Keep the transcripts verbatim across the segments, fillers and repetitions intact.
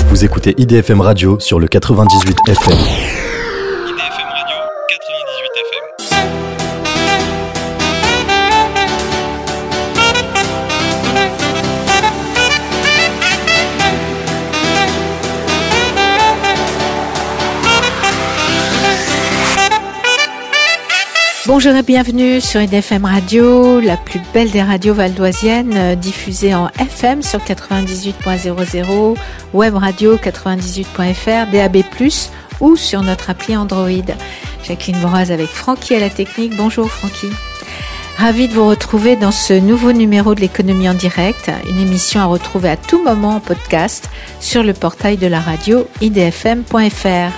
Vous écoutez I D F M Radio sur le quatre-vingt-dix-huit F M. I D F M Radio, quatre-vingt-dix-huit F M. Bonjour et bienvenue sur I D F M Radio, la plus belle des radios valdoisiennes, euh, diffusée en F M sur quatre-vingt-dix-huit point zéro zéro, web radio quatre-vingt-dix-huit point F R, D A B plus, ou sur notre appli Android. Jacqueline Boraz avec Francky à la technique. Bonjour Francky. Ravie de vous retrouver dans ce nouveau numéro de l'économie en direct, une émission à retrouver à tout moment en podcast sur le portail de la radio i d f m point f r.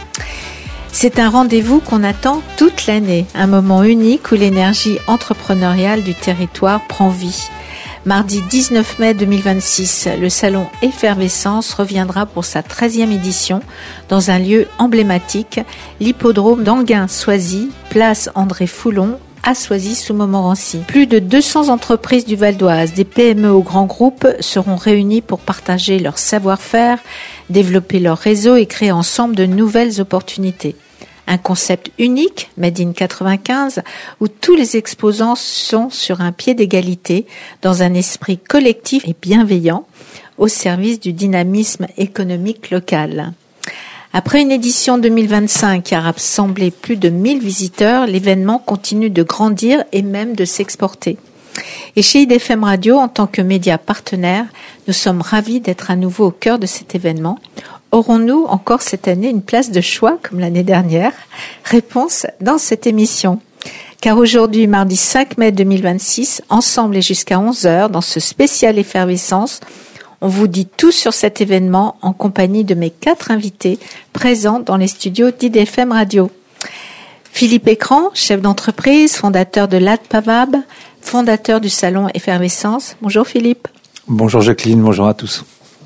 C'est un rendez-vous qu'on attend toute l'année, un moment unique où l'énergie entrepreneuriale du territoire prend vie. Mardi dix-neuf mai deux mille vingt-six, le salon Effervescence reviendra pour sa treizième édition dans un lieu emblématique, l'hippodrome d'Anguin-Soisy, place André Foulon, à Soisy sous Montmorency. Plus de deux cents entreprises du Val d'Oise, des P M E aux grands groupes, seront réunies pour partager leur savoir-faire, développer leur réseau et créer ensemble de nouvelles opportunités. Un concept unique, Made in quatre-vingt-quinze, où tous les exposants sont sur un pied d'égalité, dans un esprit collectif et bienveillant, au service du dynamisme économique local. Après une édition deux mille vingt-cinq qui a rassemblé plus de mille visiteurs, l'événement continue de grandir et même de s'exporter. Et chez I D F M Radio, en tant que média partenaire, nous sommes ravis d'être à nouveau au cœur de cet événement. Aurons-nous encore cette année une place de choix comme l'année dernière ? Réponse dans cette émission. Car aujourd'hui, mardi cinq mai deux mille vingt-six, ensemble et jusqu'à onze heures, dans ce spécial Effervescence, on vous dit tout sur cet événement en compagnie de mes quatre invités présents dans les studios d'I D F M Radio. Philippe Écran, chef d'entreprise, fondateur de l'A D P A V A B, fondateur du salon Effervescence. Bonjour Philippe. Bonjour Jacqueline, bonjour à tous.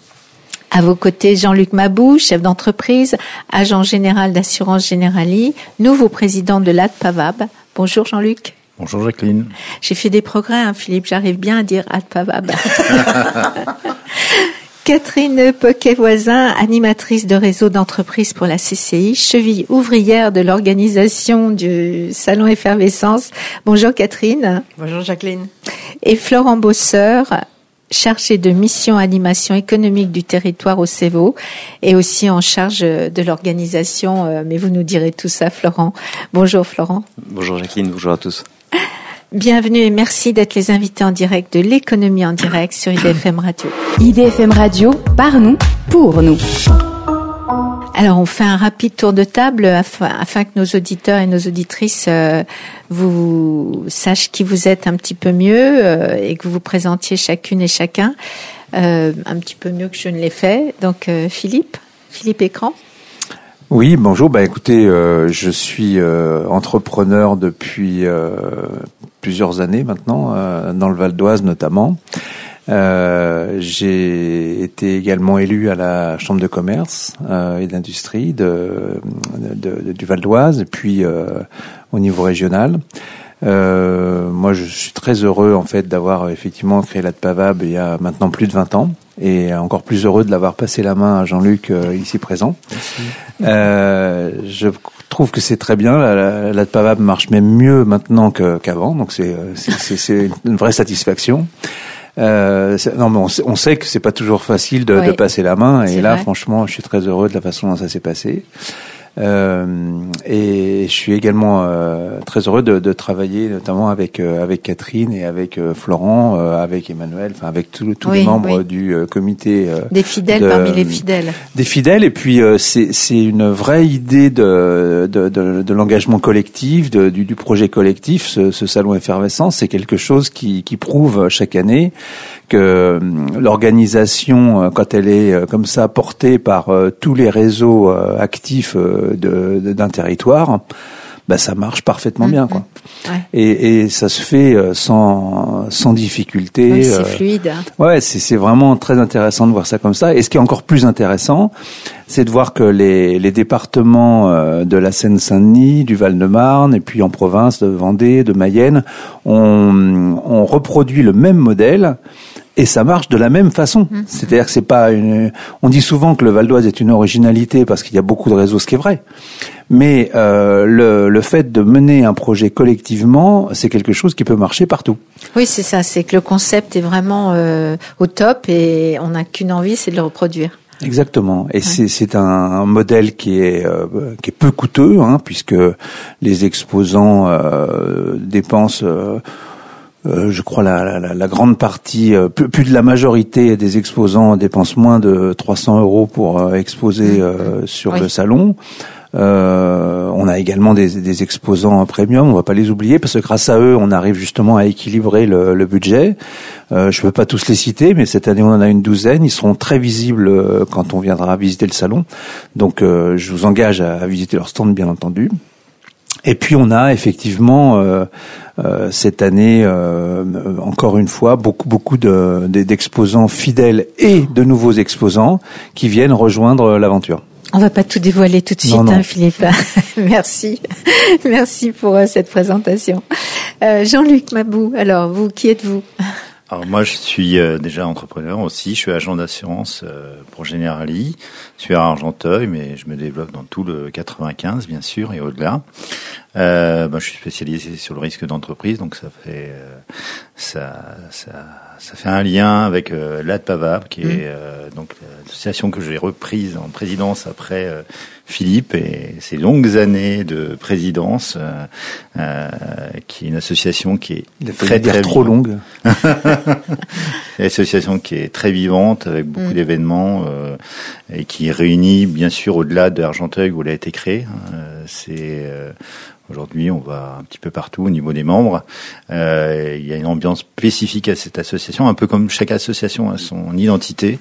À vos côtés, Jean-Luc Mabou, chef d'entreprise, agent général d'Assurance Generali, nouveau président de l'A D P A V A B. Bonjour Jean-Luc. Bonjour Jacqueline. J'ai fait des progrès, hein, Philippe, j'arrive bien à dire A D P A V A B. Catherine Poquet-Voisin, animatrice de réseau d'entreprise pour la C C I, cheville ouvrière de l'organisation du Salon Effervescence. Bonjour Catherine. Bonjour Jacqueline. Et Florent Bosseur, chargé de mission animation économique du territoire au C E V O et aussi en charge de l'organisation, mais vous nous direz tout ça Florent. Bonjour Florent. Bonjour Jacqueline, bonjour à tous. Bienvenue et merci d'être les invités en direct de l'économie en direct sur I D F M Radio. I D F M Radio, par nous, pour nous. Alors, on fait un rapide tour de table afin, afin que nos auditeurs et nos auditrices euh, vous sachent qui vous êtes un petit peu mieux euh, et que vous vous présentiez chacune et chacun euh, un petit peu mieux que je ne l'ai fait. Donc, euh, Philippe, Philippe Écran. Oui, bonjour. Bah, écoutez, euh, je suis euh, entrepreneur depuis euh, plusieurs années maintenant, euh, dans le Val d'Oise notamment. Euh, j'ai été également élu à la Chambre de commerce euh, et d'industrie de, de, de, du Val d'Oise et puis euh, au niveau régional. Euh, moi, je suis très heureux en fait d'avoir effectivement créé l'A D P A V A B il y a maintenant plus de vingt ans et encore plus heureux de l'avoir passé la main à Jean-Luc euh, ici présent. Euh, je trouve que c'est très bien. La, la D P A V A B marche même mieux maintenant que, qu'avant, donc c'est, c'est, c'est, c'est une vraie satisfaction. Euh, non, mais on sait, on sait que c'est pas toujours facile de, oui. de passer la main, et c'est là, vrai. Franchement, je suis très heureux de la façon dont ça s'est passé. Euh, et je suis également euh, très heureux de, de travailler notamment avec euh, avec Catherine et avec euh, Florent, euh, avec Emmanuel, enfin avec tous tous oui, les membres oui. du euh, comité euh, des fidèles de, parmi les fidèles. Des fidèles et puis euh, c'est c'est une vraie idée de de de, de l'engagement collectif, de, du, du projet collectif. Ce, ce salon Effervescence, c'est quelque chose qui qui prouve chaque année que l'organisation, quand elle est comme ça portée par euh, tous les réseaux euh, actifs euh, de, de, d'un territoire, bah ça marche parfaitement mmh, bien, quoi. Ouais. Et, et ça se fait sans sans difficulté. Oui, c'est euh, fluide. Ouais, c'est c'est vraiment très intéressant de voir ça comme ça. Et ce qui est encore plus intéressant, c'est de voir que les les départements de la Seine-Saint-Denis, du Val-de-Marne, et puis en province de Vendée, de Mayenne, ont ont reproduit le même modèle. Et ça marche de la même façon. Mmh. C'est-à-dire que c'est pas une. On dit souvent que le Val d'Oise est une originalité parce qu'il y a beaucoup de réseaux, ce qui est vrai. Mais euh, le, le fait de mener un projet collectivement, c'est quelque chose qui peut marcher partout. Oui, c'est ça. C'est que le concept est vraiment euh, au top et on n'a qu'une envie, c'est de le reproduire. Exactement. Et ouais. c'est, c'est un, un modèle qui est euh, qui est peu coûteux, hein, puisque les exposants euh, dépensent. Euh, Euh, je crois la, la, la grande partie, euh, plus, plus de la majorité des exposants dépensent moins de trois cents euros pour euh, exposer euh, sur oui. le salon. Euh, on a également des, des exposants premium, on va pas les oublier parce que grâce à eux, on arrive justement à équilibrer le, le budget. Euh, je veux pas tous les citer, mais cette année on en a une douzaine. Ils seront très visibles euh, quand on viendra visiter le salon. Donc, euh, je vous engage à, à visiter leur stand, bien entendu. Et puis on a effectivement euh, euh, cette année euh, encore une fois beaucoup beaucoup de, de d'exposants fidèles et de nouveaux exposants qui viennent rejoindre l'aventure. On va pas tout dévoiler tout de suite, non, non. Hein, Philippe. Merci, merci pour euh, cette présentation. Euh, Jean-Luc Mabou, alors vous, qui êtes-vous ? Alors moi, je suis euh, déjà entrepreneur aussi. Je suis agent d'assurance euh, pour Generali. Je suis à Argenteuil, mais je me développe dans tout le quatre-vingt-quinze, bien sûr, et au-delà. Euh, bah, je suis spécialisé sur le risque d'entreprise, donc ça fait euh, ça, ça ça fait un lien avec euh, l'A D P A V A B, qui est euh, donc l'association que j'ai reprise en présidence après euh, Philippe et ses longues années de présidence, euh, euh, qui est une association qui est Il a très dire très trop longue. Une association qui est très vivante avec beaucoup mmh. d'événements euh, et qui réunit bien sûr au-delà de Argenteuil où elle a été créée. Euh, c'est euh, Aujourd'hui, on va un petit peu partout au niveau des membres. Euh, il y a une ambiance spécifique à cette association, un peu comme chaque association a son identité.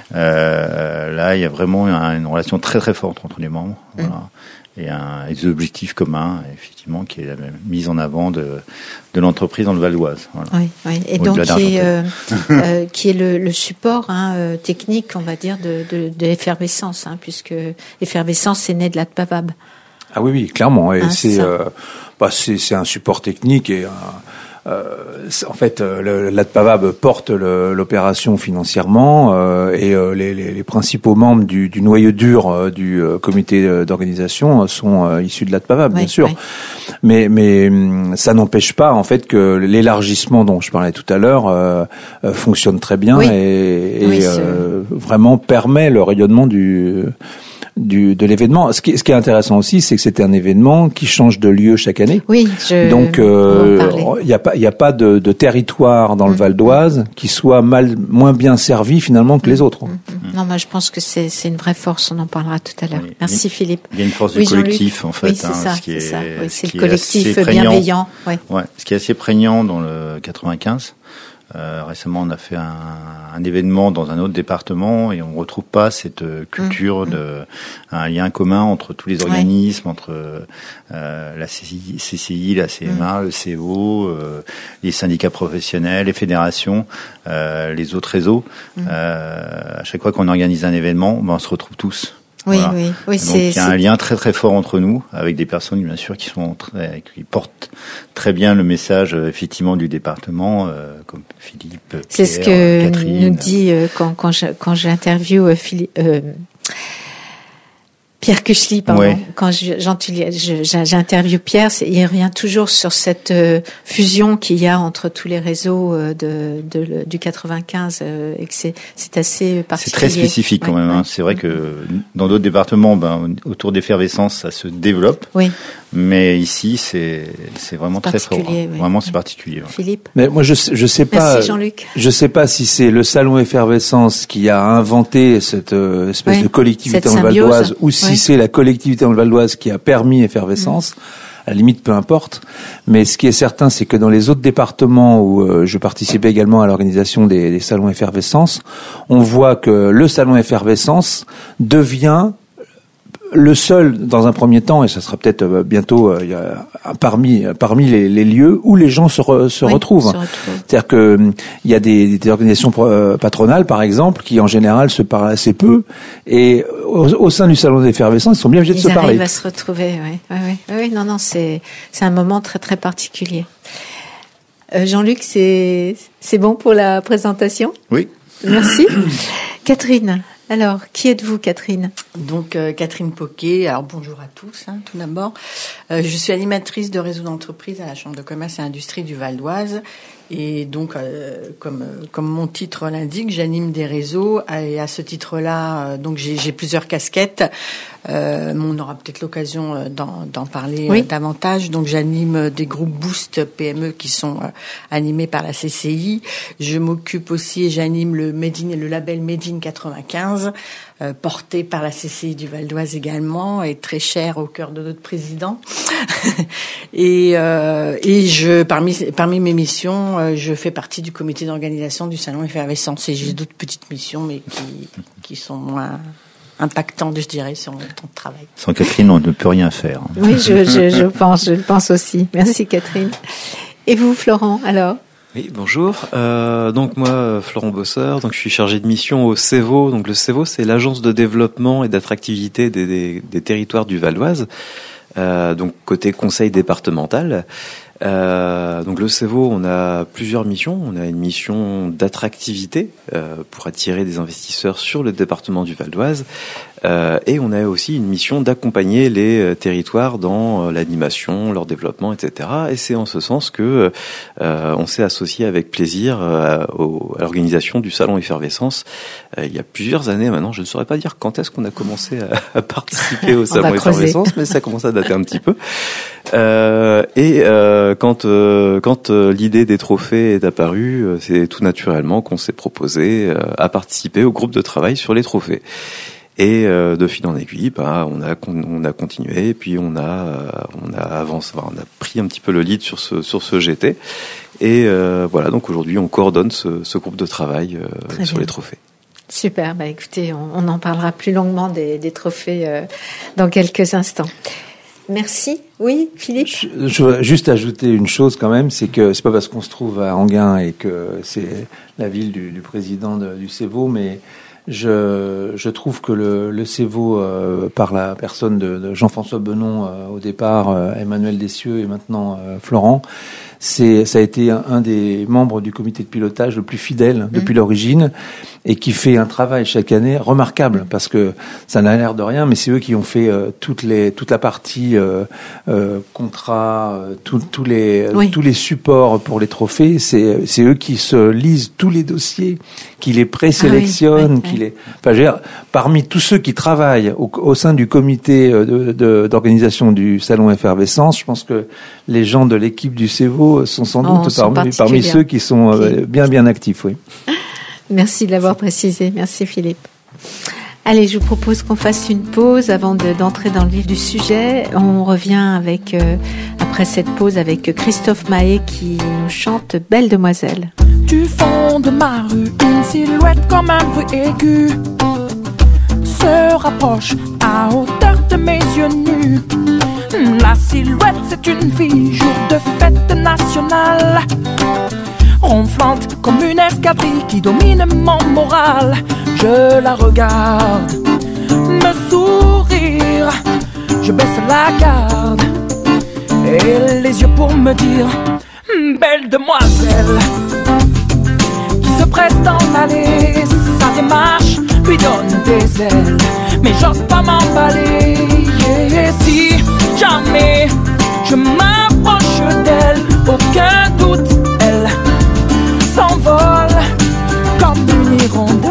Euh, là, il y a vraiment une relation très très forte entre les membres. Mmh. Voilà. Et un, des objectifs communs, effectivement, qui est la mise en avant de, de l'entreprise dans le Val d'Oise. Voilà. Oui, oui. Et donc qui est, euh, euh, qui est le, le support hein, euh, technique, on va dire, de, de, de l'effervescence, hein, puisque l'effervescence c'est né de l'A D P A V A B. Ah oui, oui, clairement. Et ah, c'est, c'est, euh, bah, c'est, c'est un support technique et un, euh, en fait, euh, l'A D P A V A B porte le, l'opération financièrement euh, et euh, les, les, les principaux membres du, du noyau dur euh, du euh, comité d'organisation sont euh, issus de l'A D P A V A B, oui, bien sûr. Oui. Mais, mais ça n'empêche pas en fait que l'élargissement dont je parlais tout à l'heure euh, euh, fonctionne très bien oui. et, et oui, euh, vraiment permet le rayonnement du Du, de l'événement. Ce qui, ce qui est intéressant aussi, c'est que c'était un événement qui change de lieu chaque année. Oui, je donc euh, il y a pas, il y a pas de, de territoire dans mmh. le Val d'Oise qui soit mal, moins bien servi finalement que mmh. les autres. Mmh. Non, moi je pense que c'est, c'est une vraie force. On en parlera tout à l'heure. Oui. Merci Philippe. Il y a une force oui, du collectif en fait. Oui, c'est hein, ça. Ce qui c'est, est, ça. Oui, c'est ce le collectif bienveillant. Ouais. Ouais. Ce qui est assez prégnant dans le quatre-vingt-quinze. Euh, récemment, on a fait un, un événement dans un autre département et on retrouve pas cette culture mmh. de un lien commun entre tous les organismes, ouais. entre euh, la C C I, la C M A, mmh. le C E O, euh, les syndicats professionnels, les fédérations, euh, les autres réseaux. Mmh. Euh, à chaque fois qu'on organise un événement, ben, on se retrouve tous. Oui, voilà. oui, oui. Donc c'est, il y a un lien très très fort entre nous, avec des personnes bien sûr qui sont très, qui portent très bien le message effectivement du département, euh, comme Philippe, Pierre, c'est ce que Catherine. nous dit euh, quand quand je, quand j'interviewe euh, Philippe. Euh, Pierre Kuchli, pardon. Ouais. Quand je, je, j'interviewe Pierre, c'est, il revient toujours sur cette euh, fusion qu'il y a entre tous les réseaux euh, de, de, du quatre-vingt-quinze euh, et que c'est, c'est assez particulier. C'est très spécifique quand ouais, même. Ouais. Hein. C'est vrai que dans d'autres départements, ben, autour d'effervescence, ça se développe. Oui. Mais ici, c'est, c'est vraiment c'est très fort. Hein. Oui. Vraiment, c'est particulier. Ouais. Philippe. Mais moi, je, je sais pas. Merci Jean-Luc. Je sais pas si c'est le salon effervescence qui a inventé cette euh, espèce oui. de collectivité dans le Val d'Oise ou si oui. c'est la collectivité dans le Val d'Oise qui a permis effervescence. Mmh. À la limite, peu importe. Mais ce qui est certain, c'est que dans les autres départements où euh, je participais également à l'organisation des, des salons effervescence, on voit que le salon effervescence devient le seul, dans un premier temps, et ça sera peut-être euh, bientôt euh, il y a, parmi parmi les, les lieux où les gens se, re, se, oui, retrouvent. se retrouvent. C'est-à-dire que il y a des, des organisations patronales, par exemple, qui en général se parlent assez peu, et au, au sein du salon d'effervescence, ils sont bien obligés de se parler. Ils arrivent à se retrouver. Oui, oui, oui. oui non, non, c'est c'est un moment très très particulier. Euh, Jean-Luc, c'est, c'est bon pour la présentation ? Oui. Merci. Catherine, alors, qui êtes-vous, Catherine ? Donc, euh, Catherine Poquet. Alors, bonjour à tous, hein, tout d'abord. Euh, je suis animatrice de réseau d'entreprise à la Chambre de commerce et industrie du Val d'Oise. Et donc, euh, comme comme mon titre l'indique, j'anime des réseaux. Et à ce titre-là, euh, donc j'ai, j'ai plusieurs casquettes. Euh, on aura peut-être l'occasion d'en, d'en parler oui. euh, davantage. Donc, j'anime des groupes Boost P M E qui sont euh, animés par la C C I. Je m'occupe aussi et j'anime le Made in, le label Made in quatre-vingt-quinze, euh, porté par la C C I du Val d'Oise également, et très cher au cœur de notre président. et euh, et je parmi parmi mes missions, euh, je fais partie du comité d'organisation du salon Effervescence, et j'ai d'autres petites missions, mais qui qui sont moins impactantes, je dirais, sur mon temps de travail. Sans Catherine, on ne peut rien faire. Oui, je je, je pense, je le pense aussi. Merci Catherine. Et vous, Florent, alors? Oui, bonjour. Euh, donc moi, Florent Bosseur, donc je suis chargé de mission au CEVO. Donc le CEVO, c'est l'agence de développement et d'attractivité des, des, des territoires du Val d'Oise. Euh, donc côté conseil départemental. Euh, donc le CEVO, on a plusieurs missions. On a une mission d'attractivité euh, pour attirer des investisseurs sur le département du Val d'Oise, euh, et on a aussi une mission d'accompagner les euh, territoires dans euh, l'animation, leur développement, et cetera. Et c'est en ce sens que euh, on s'est associé avec plaisir euh, au, à l'organisation du salon Effervescence euh, il y a plusieurs années maintenant. Je ne saurais pas dire quand est-ce qu'on a commencé à, à participer au salon Effervescence, mais ça commence à dater un petit peu. Euh, et euh, quand euh, quand euh, l'idée des trophées est apparue, euh, c'est tout naturellement qu'on s'est proposé euh, à participer au groupe de travail sur les trophées. Et euh, de fil en aiguille, bah, on a on a continué, et puis on a euh, on a avancé, on a pris un petit peu le lead sur ce sur ce G T. Et euh, voilà, donc aujourd'hui on coordonne ce, ce groupe de travail euh, sur bien. Les trophées. Super. Bah écoutez, on, on en parlera plus longuement des, des trophées euh, dans quelques instants. Merci. Oui, Philippe. Je, je veux juste ajouter une chose quand même, c'est que c'est pas parce qu'on se trouve à Enghien et que c'est la ville du, du président de, du CEVO, mais je, je trouve que le, le CEVO, euh, par la personne de, de Jean-François Benon euh, au départ, euh, Emmanuel Dessieux et maintenant euh, Florent, c'est ça a été un, un des membres du comité de pilotage le plus fidèle depuis mmh. l'origine, et qui fait un travail chaque année remarquable, parce que ça n'a l'air de rien, mais c'est eux qui ont fait euh, toutes les toute la partie euh, euh, contrat, euh, tous les oui. tous les supports pour les trophées. C'est c'est eux qui se lisent tous les dossiers, qui les présélectionnent, ah oui, oui, qui oui. les. Enfin, je veux dire, parmi tous ceux qui travaillent au, au sein du comité de, de, d'organisation du salon Effervescence, je pense que les gens de l'équipe du CEVO sont sans doute oh, sont parmi, parmi ceux qui sont euh, bien bien actifs, oui. Merci de l'avoir précisé. Merci Philippe. Allez, je vous propose qu'on fasse une pause avant de, d'entrer dans le vif du sujet. On revient avec, euh, après cette pause, avec Christophe Mahé qui nous chante Belle Demoiselle. Du fond de ma rue, une silhouette comme un bruit aigu se rapproche à hauteur de mes yeux nus. La silhouette, c'est une fille, jour de fête nationale, ronflante comme une escadrille qui domine mon moral. Je la regarde me sourire, je baisse la garde et les yeux pour me dire belle demoiselle. Qui se presse dans l'allée, sa démarche lui donne des ailes, mais j'ose pas m'emballer. Et si jamais je m'approche d'elle, aucun doute, elle s'envole comme une hirondelle.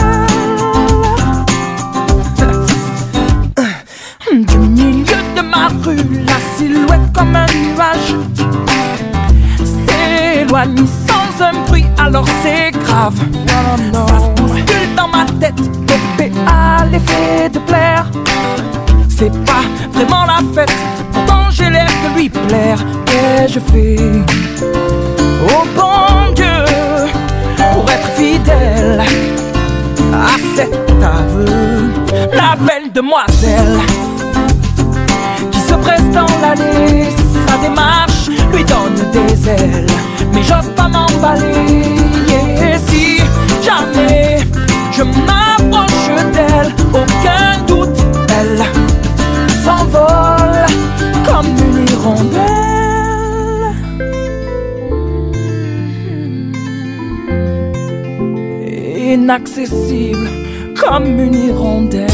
Du milieu de ma rue, la silhouette comme un nuage s'éloigne sans un bruit, alors c'est grave. Ça se bouscule dans ma tête, dopé à l'effet de plaire. C'est pas vraiment la fête, pourtant j'ai l'air de lui plaire. Qu'ai-je fait, oh bon Dieu, pour être fidèle à cet aveu? La belle demoiselle qui se presse dans l'allée, sa démarche lui donne des ailes, mais j'ose pas m'emballer. Et si jamais je m'approche d'elle, aucun doute, elle s'envole comme une hirondelle. inaccessible comme une hirondelle.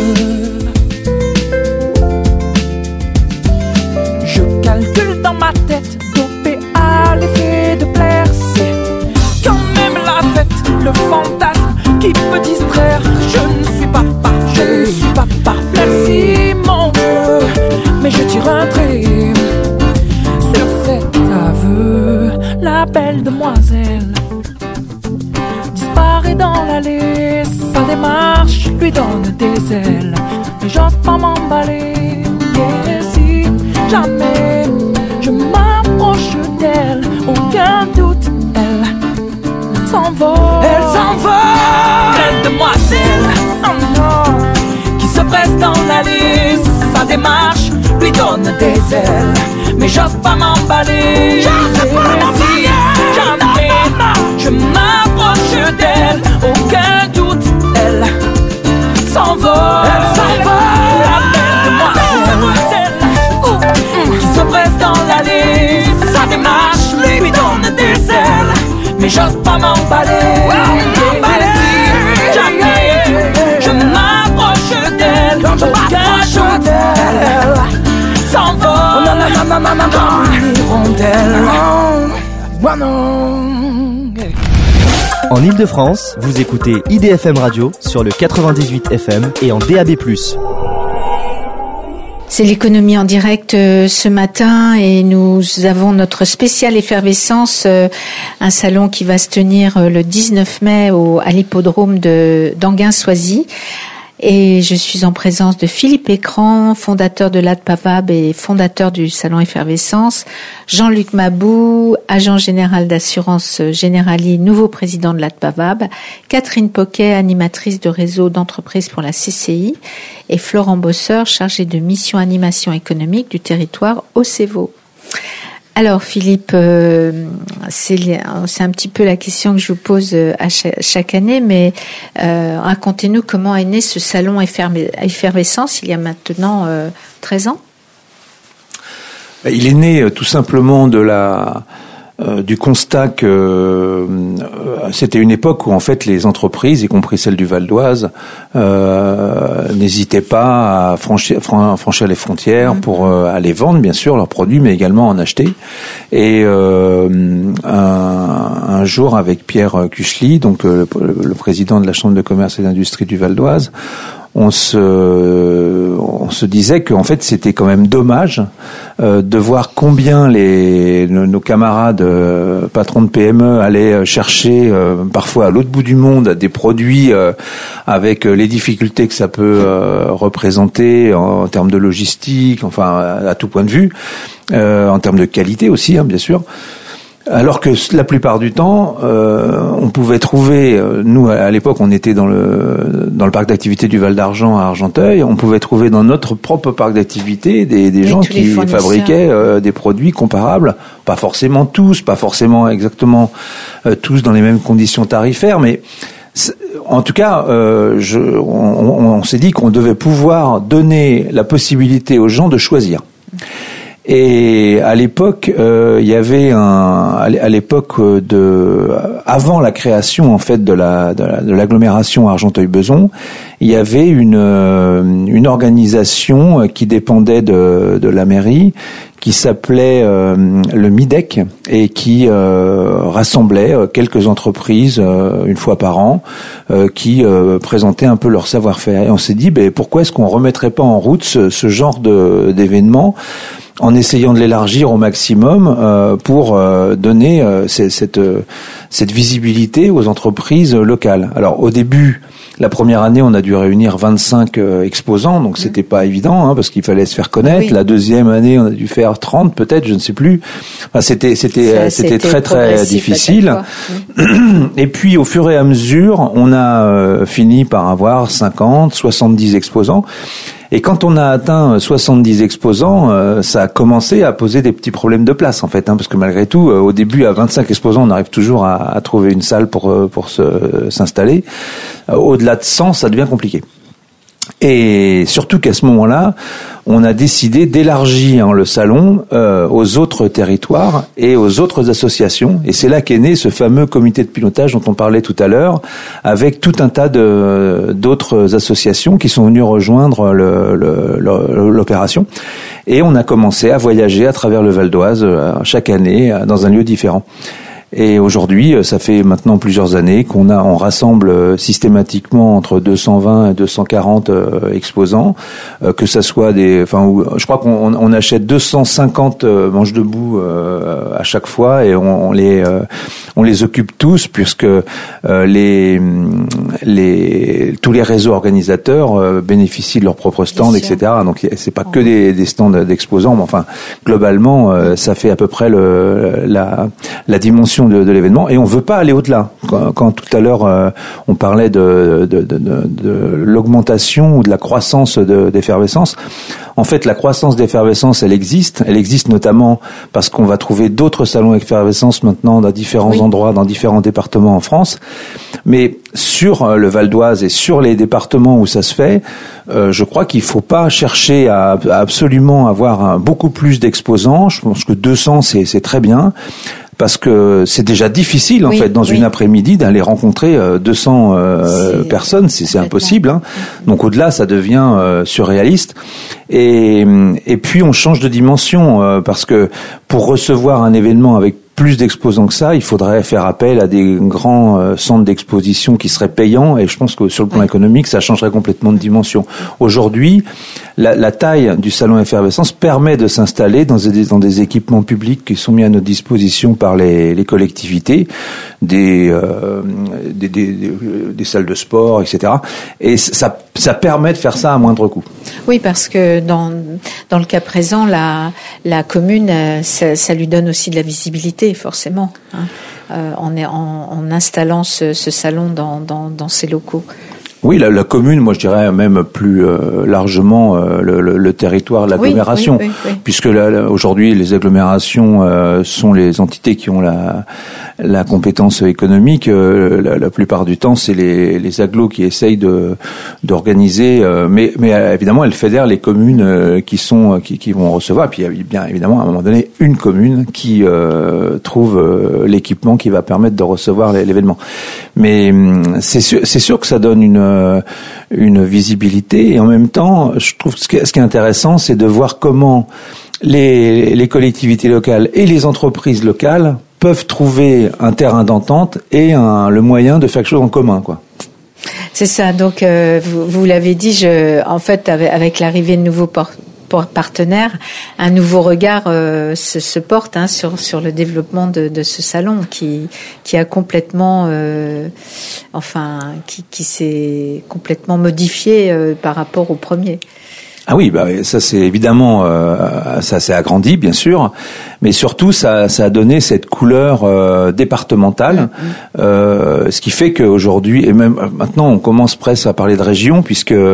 Je calcule dans ma tête, dopé à l'effet de plaire. C'est quand même la fête, le fantasme qui peut distraire. Je ne suis pas parfait, je ne suis pas parfait. Merci mon Dieu, mais je tire un trait sur cet aveu. La belle demoiselle disparaît dans l'allée. Sa démarche lui donne des ailes, mais j'ose pas m'emballer. Et si jamais je m'approche d'elle, aucun doute, elle s'envole. Elle s'envole. Belle demoiselle, oh non, qui se presse dans l'allée. Sa démarche lui donne des ailes, mais j'ose pas m'emballer. J'ose pas m'emballer. Jamais je m'approche d'elle, aucun doute, elle s'envole. Elle s'envole. La belle demoiselle qui se presse dans l'allée. Sa démarche lui donne des ailes, mais j'ose pas m'emballer. Jamais je m'approche d'elle, aucun doute, elle s'envole comme une hirondelle. Oh non. En Ile-de-France, vous écoutez I D F M Radio sur le quatre-vingt-dix-huit F M et en D A B plus. C'est l'économie en direct euh, ce matin et nous avons notre spéciale effervescence, euh, un salon qui va se tenir euh, le dix-neuf mai au, à l'hippodrome de d'Anguin-Soisy. Et je suis en présence de Philippe Écran, fondateur de l'A D P A V A B et fondateur du Salon Effervescence, Jean-Luc Mabou, agent général d'assurance Generali, nouveau président de l'A D P A V A B, Catherine Poquet, animatrice de réseau d'entreprises pour la C C I, et Florent Bosseur, chargé de mission animation économique du territoire au CEVO. Alors Philippe, euh, c'est, c'est un petit peu la question que je vous pose à chaque, chaque année, mais euh, racontez-nous comment est né ce salon Effervescence il y a maintenant euh, treize ans. Il est né tout simplement de la euh, du constat que euh, c'était une époque où en fait les entreprises, y compris celles du Val d'Oise, euh, n'hésitaient pas à franchir, franchir les frontières mmh. pour euh, aller vendre bien sûr leurs produits, mais également en acheter. Et euh, un, un jour avec Pierre Cuchely, donc euh, le, le président de la Chambre de commerce et d'industrie du Val d'Oise, on se on se disait qu'en fait c'était quand même dommage euh, de voir combien les nos, nos camarades euh, patrons de P M E allaient chercher euh, parfois à l'autre bout du monde des produits euh, avec les difficultés que ça peut euh, représenter en, en termes de logistique, enfin à, à tout point de vue, euh, en termes de qualité aussi hein, bien sûr. Alors que la plupart du temps, euh, on pouvait trouver, euh, nous à l'époque on était dans le dans le parc d'activités du Val d'Argent à Argenteuil, on pouvait trouver dans notre propre parc d'activités des, des gens qui fabriquaient euh, des produits comparables, pas forcément tous, pas forcément exactement euh, tous dans les mêmes conditions tarifaires, mais en tout cas, euh, je, on, on s'est dit qu'on devait pouvoir donner la possibilité aux gens de choisir. Et à l'époque, euh, il y avait un, à l'époque de, avant la création en fait de la de, la, de l'agglomération Argenteuil-Beson, il y avait une une organisation qui dépendait de de la mairie, qui s'appelait euh, le MIDEC et qui euh, rassemblait quelques entreprises euh, une fois par an, euh, qui euh, présentaient un peu leur savoir-faire. Et on s'est dit, ben pourquoi est-ce qu'on remettrait pas en route ce, ce genre de d'événement, en essayant de l'élargir au maximum euh, pour euh, donner euh, cette cette visibilité aux entreprises locales. Alors au début, la première année, on a dû réunir vingt-cinq euh, exposants, donc mmh. c'était pas évident hein, parce qu'il fallait se faire connaître. Oui. La deuxième année, on a dû faire trente peut-être, je ne sais plus. Enfin, c'était c'était Ça, c'était, c'était très très difficile. Mmh. Et puis au fur et à mesure, on a euh, fini par avoir cinquante, soixante-dix exposants. Et quand on a atteint soixante-dix exposants, euh, ça a commencé à poser des petits problèmes de place en fait, hein, parce que malgré tout, euh, au début à vingt-cinq exposants, on arrive toujours à, à trouver une salle pour euh, pour se, s'installer. Euh, au-delà de cent, ça devient compliqué. Et surtout qu'à ce moment-là, on a décidé d'élargir le salon euh, aux autres territoires et aux autres associations. Et c'est là qu'est né ce fameux comité de pilotage dont on parlait tout à l'heure, avec tout un tas de d'autres associations qui sont venues rejoindre le, le, le, l'opération. Et on a commencé à voyager à travers le Val d'Oise chaque année dans un lieu différent. Et aujourd'hui, ça fait maintenant plusieurs années qu'on a, on rassemble systématiquement entre deux cent vingt et deux cent quarante euh, exposants, euh, que ça soit des, enfin, où, je crois qu'on on achète deux cent cinquante euh, manches debout euh, à chaque fois et on, on les, euh, on les occupe tous puisque euh, les, les, tous les réseaux organisateurs euh, bénéficient de leur propre stand, et cetera. Donc c'est pas que des, des stands d'exposants, mais enfin globalement, euh, ça fait à peu près le, la, la dimension de, de l'événement, et on veut pas aller au-delà. Quand, quand tout à l'heure euh, on parlait de, de, de, de, de l'augmentation ou de la croissance de, d'effervescence, en fait la croissance d'effervescence elle existe, elle existe notamment parce qu'on va trouver d'autres salons d'effervescence maintenant dans différents oui. endroits, dans différents départements en France, mais sur le Val d'Oise et sur les départements où ça se fait, euh, je crois qu'il faut pas chercher à, à absolument avoir un, beaucoup plus d'exposants. Je pense que deux cents c'est, c'est très bien. Parce que c'est déjà difficile, en oui, fait, dans oui. une après-midi, d'aller rencontrer euh, deux cents euh, personnes. C'est, c'est impossible. Hein. Donc, au-delà, ça devient euh, surréaliste. Et, et puis, on change de dimension. Euh, parce que pour recevoir un événement avec plus d'exposants que ça, il faudrait faire appel à des grands euh, centres d'exposition qui seraient payants, et je pense que sur le plan oui. économique, ça changerait complètement de dimension. Aujourd'hui, la, la taille du salon Effervescence permet de s'installer dans des, dans des équipements publics qui sont mis à notre disposition par les, les collectivités, des, euh, des, des, des, des salles de sport, et cetera. Et ça, ça permet de faire ça à moindre coût. Oui, parce que dans, dans le cas présent, la, la commune, ça, ça lui donne aussi de la visibilité, forcément, hein, euh, en, en, en installant ce, ce salon dans, dans, dans ses locaux. Oui, la, la commune, moi je dirais même plus euh, largement euh, le, le, le territoire, l'agglomération, oui, oui, oui, oui. puisque là, là, aujourd'hui les agglomérations euh, sont les entités qui ont la, la compétence économique. Euh, la, la plupart du temps, c'est les, les agglos qui essayent de d'organiser, euh, mais, mais euh, évidemment, elles fédèrent les communes euh, qui sont qui, qui vont recevoir. Et puis il y a bien évidemment à un moment donné une commune qui euh, trouve euh, l'équipement qui va permettre de recevoir l'événement. Mais c'est sûr, c'est sûr que ça donne une une visibilité, et en même temps, je trouve que ce qui est intéressant, c'est de voir comment les, les collectivités locales et les entreprises locales peuvent trouver un terrain d'entente et un, le moyen de faire quelque chose en commun, quoi. C'est ça. Donc, euh, vous, vous l'avez dit, je, en fait, avec, avec l'arrivée de nouveaux ports partenaires, un nouveau regard euh, se, se porte hein, sur sur le développement de, de ce salon qui qui a complètement euh, enfin qui qui s'est complètement modifié euh, par rapport au premier. Ah oui, bah ça c'est évidemment euh, ça s'est agrandi bien sûr, mais surtout ça ça a donné cette couleur euh, départementale, mmh. euh, ce qui fait qu'aujourd'hui et même maintenant on commence presque à parler de région, puisque euh,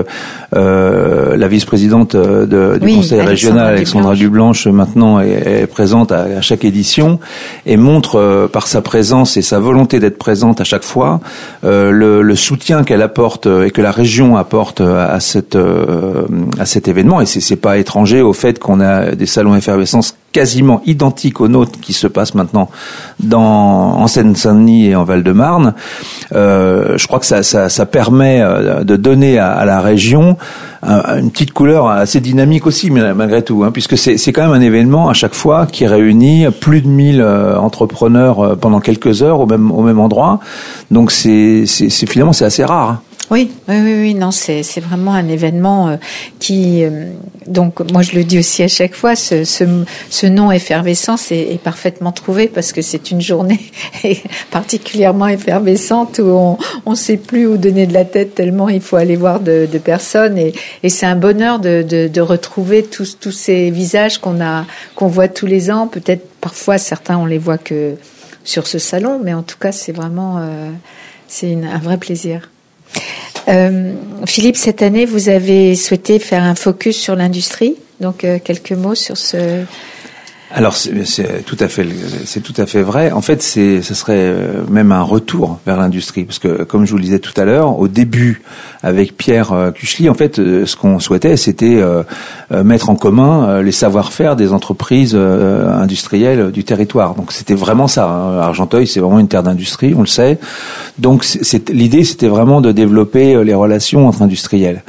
la vice-présidente de, du oui, conseil Alexandra régional Alexandra Dublanche maintenant est, est présente à, à chaque édition et montre euh, par sa présence et sa volonté d'être présente à chaque fois euh, le, le soutien qu'elle apporte et que la région apporte à cette euh, à cette cet événement, et c'est, c'est pas étranger au fait qu'on a des salons effervescence quasiment identiques aux nôtres qui se passent maintenant dans en Seine-Saint-Denis et en Val-de-Marne. Euh, je crois que ça, ça, ça permet de donner à, à la région un, une petite couleur assez dynamique aussi, mais malgré tout, hein, puisque c'est, c'est quand même un événement à chaque fois qui réunit plus de mille euh, entrepreneurs pendant quelques heures au même au même endroit. Donc c'est, c'est, c'est finalement c'est assez rare. Hein. Oui, oui, oui, oui, non, c'est c'est vraiment un événement euh, qui, euh, donc moi je le dis aussi à chaque fois, ce ce, ce nom effervescence est, est parfaitement trouvé parce que c'est une journée particulièrement effervescente où on on sait plus où donner de la tête tellement il faut aller voir de, de personnes, et et c'est un bonheur de de, de retrouver tous tous ces visages qu'on a qu'on voit tous les ans. Peut-être parfois certains on les voit que sur ce salon, mais en tout cas c'est vraiment euh, c'est une, un vrai plaisir. Euh, Philippe, cette année, vous avez souhaité faire un focus sur l'industrie. Donc, euh, quelques mots sur ce. Alors c'est, c'est tout à fait c'est tout à fait vrai. En fait, c'est ce serait même un retour vers l'industrie, parce que comme je vous le disais tout à l'heure, au début avec Pierre Cuchely, en fait, ce qu'on souhaitait, c'était mettre en commun les savoir-faire des entreprises industrielles du territoire. Donc c'était vraiment ça. Hein. Argenteuil, c'est vraiment une terre d'industrie, on le sait. Donc c'est, c'est, l'idée, c'était vraiment de développer les relations entre industriels.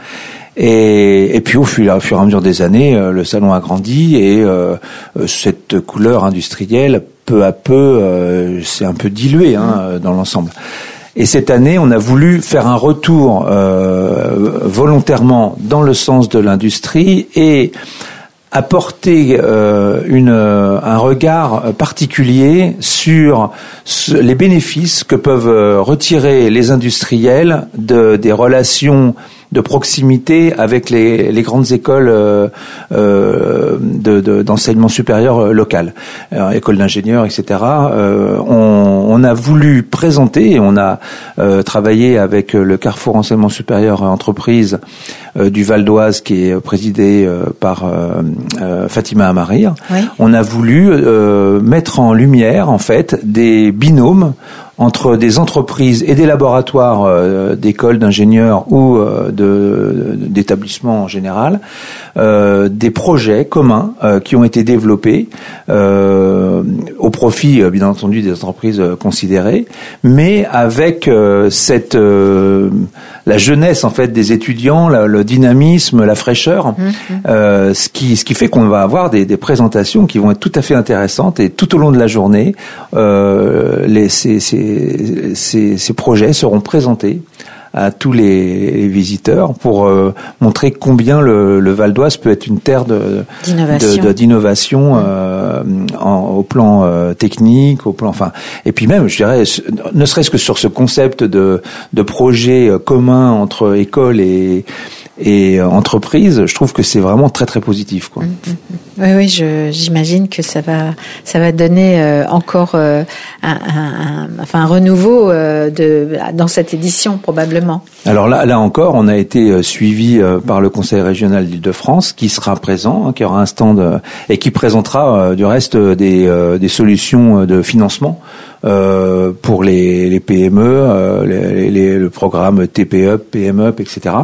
Et, et puis au fur, au fur et à mesure des années, euh, le salon a grandi et euh, cette couleur industrielle, peu à peu, euh, s'est un peu diluée hein, dans l'ensemble. Et cette année, on a voulu faire un retour euh, volontairement dans le sens de l'industrie et apporter euh, une, un regard particulier sur ce, les bénéfices que peuvent retirer les industriels de, des relations de proximité avec les, les grandes écoles euh, euh, de, de, d'enseignement supérieur local, alors, écoles d'ingénieurs, et cetera. Euh, on, on a voulu présenter, et on a euh, travaillé avec le Carrefour Enseignement Supérieur Entreprise euh, du Val d'Oise, qui est présidé euh, par euh, euh, Fatima Amarir. Oui. On a voulu euh, mettre en lumière, en fait, des binômes entre des entreprises et des laboratoires euh, d'écoles d'ingénieurs ou euh, de, d'établissements en général, euh, des projets communs euh, qui ont été développés euh, au profit, euh, bien entendu, des entreprises euh, considérées, mais avec euh, cette euh, la jeunesse en fait des étudiants, la, le dynamisme, la fraîcheur, mmh, mmh. Euh, ce qui ce qui fait qu'on va avoir des, des présentations qui vont être tout à fait intéressantes, et tout au long de la journée, euh, les ces, ces Ces, ces projets seront présentés à tous les, les visiteurs pour euh, montrer combien le, le Val d'Oise peut être une terre de, d'innovation, de, de, d'innovation euh, en, au plan euh, technique, au plan, enfin, et puis même, je dirais, ne serait-ce que sur ce concept de, de projet commun entre écoles et et entreprise, je trouve que c'est vraiment très très positif, quoi. Mmh, mmh. Oui, oui, je, j'imagine que ça va, ça va donner euh, encore euh, un, un, un, enfin un renouveau euh, de dans cette édition probablement. Alors là, là encore, on a été suivi euh, par le Conseil régional d'Île-de-France, qui sera présent, hein, qui aura un stand euh, et qui présentera euh, du reste des euh, des solutions de financement. Euh, pour les, les P M E, euh, les, les, le programme T P E P, P M E P, et cetera.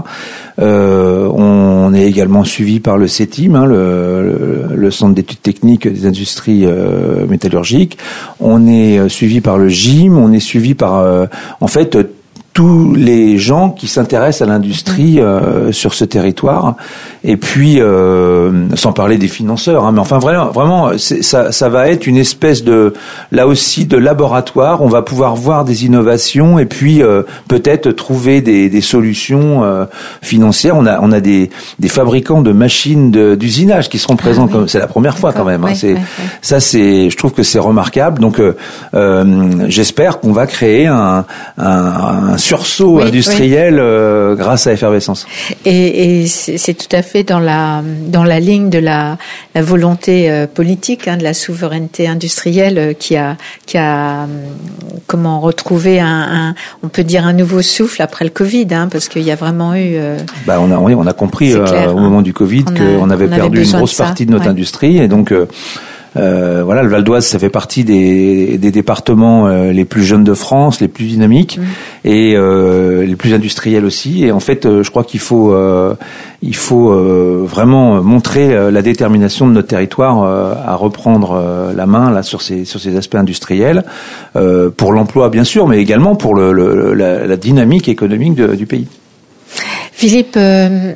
Euh, on est également suivi par le CETIM, hein, le, le Centre d'études techniques des industries euh, métallurgiques. On est suivi par le G I M, on est suivi par, euh, en fait, tous les gens qui s'intéressent à l'industrie euh, sur ce territoire, et puis euh, sans parler des financeurs, hein, mais enfin vraiment, vraiment, c'est, ça, ça va être une espèce de, là aussi, de laboratoire. On va pouvoir voir des innovations et puis euh, peut-être trouver des, des solutions euh, financières. On a, on a des, des fabricants de machines de, d'usinage qui seront présents. Ah, oui. Comme c'est la première fois. D'accord. Quand même. Hein, oui, c'est, oui, oui. Ça, c'est, je trouve que c'est remarquable. Donc, euh, euh, j'espère qu'on va créer un, un, un sursaut oui, industriel oui. Euh, grâce à Effervescence. Et, et c'est, c'est tout à fait dans la dans la ligne de la, la volonté euh, politique, hein, de la souveraineté industrielle euh, qui a qui a comment retrouvé un, un on peut dire un nouveau souffle après le Covid, hein, parce qu'il y a vraiment eu. Euh, bah on a oui, on a compris clair, euh, hein. au moment du Covid on qu'on avait on perdu avait une grosse partie de notre ouais. industrie, et donc. Euh, Euh, voilà, le Val d'Oise, ça fait partie des, des départements euh, les plus jeunes de France, les plus dynamiques mmh. et euh, les plus industriels aussi. Et en fait, euh, je crois qu'il faut, euh, il faut euh, vraiment montrer euh, la détermination de notre territoire euh, à reprendre euh, la main là sur ces sur ces aspects industriels, euh, pour l'emploi bien sûr, mais également pour le, le la, la dynamique économique de, du pays. Philippe. Euh...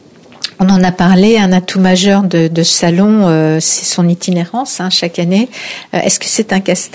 On en a parlé, un atout majeur de, de ce salon, euh, c'est son itinérance, hein, chaque année. Euh, est-ce que c'est un casse-tête ?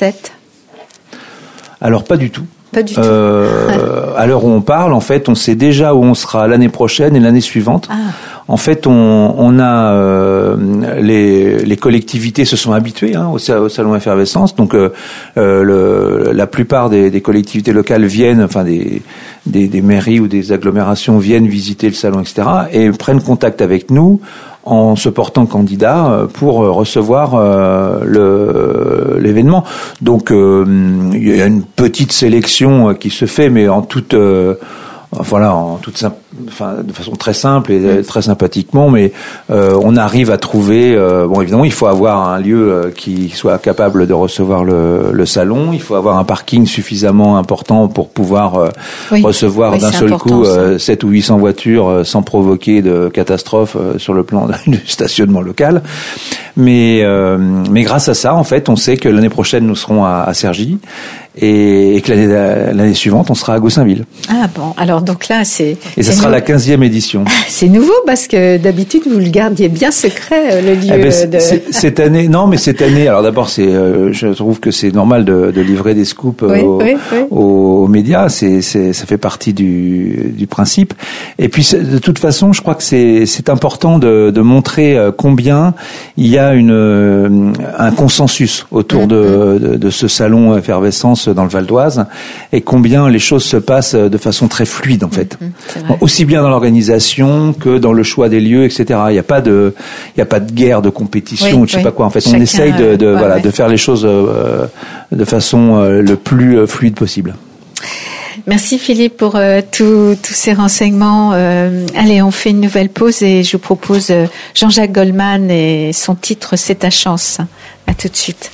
Alors pas du tout. Pas du euh, tout. À l'heure où on parle, en fait, on sait déjà où on sera l'année prochaine et l'année suivante. Ah. En fait, on, on a euh, les, les collectivités se sont habituées hein, au, au salon Effervescence. Donc, euh, le, la plupart des, des collectivités locales viennent, enfin des, des, des mairies ou des agglomérations viennent visiter le salon, et cetera. Et prennent contact avec nous en se portant candidat pour recevoir euh, le, l'événement. Donc, euh, il y a une petite sélection qui se fait, mais en toute... Euh, voilà, en toute simple, enfin, de façon très simple et très sympathiquement, mais euh, on arrive à trouver. Euh, bon, évidemment, il faut avoir un lieu euh, qui soit capable de recevoir le, le salon. Il faut avoir un parking suffisamment important pour pouvoir euh, oui. recevoir oui, d'un seul coup euh, sept ou huit cents voitures euh, sans provoquer de catastrophe euh, sur le plan du stationnement local. Mais euh, mais grâce à ça, en fait, on sait que l'année prochaine nous serons à, à Cergy. Et, et que l'année, l'année suivante, on sera à Goussainville. Ah bon, alors donc là, c'est... Et ça sera nou... la quinzième édition. C'est nouveau parce que d'habitude, vous le gardiez bien secret, le lieu eh ben, de... C'est, cette année, non, mais cette année, alors d'abord, c'est, euh, je trouve que c'est normal de, de livrer des scoops oui, aux, oui, oui. aux, aux médias, c'est, c'est, ça fait partie du, du principe. Et puis, de toute façon, je crois que c'est, c'est important de, de montrer combien il y a une, un consensus autour mmh. de, de, de ce salon effervescence dans le Val d'Oise et combien les choses se passent de façon très fluide en fait, mmh, bon, aussi bien dans l'organisation que dans le choix des lieux, et cetera. Il n'y a pas de, il y a pas de guerre, de compétition, oui, je sais oui. pas quoi. En fait, Chacun, on essaye de, de ouais, voilà, ouais. de faire les choses euh, de façon euh, le plus euh, fluide possible. Merci Philippe pour euh, tous ces renseignements. Euh, allez, on fait une nouvelle pause et je vous propose euh, Jean-Jacques Goldman et son titre C'est ta chance. À tout de suite.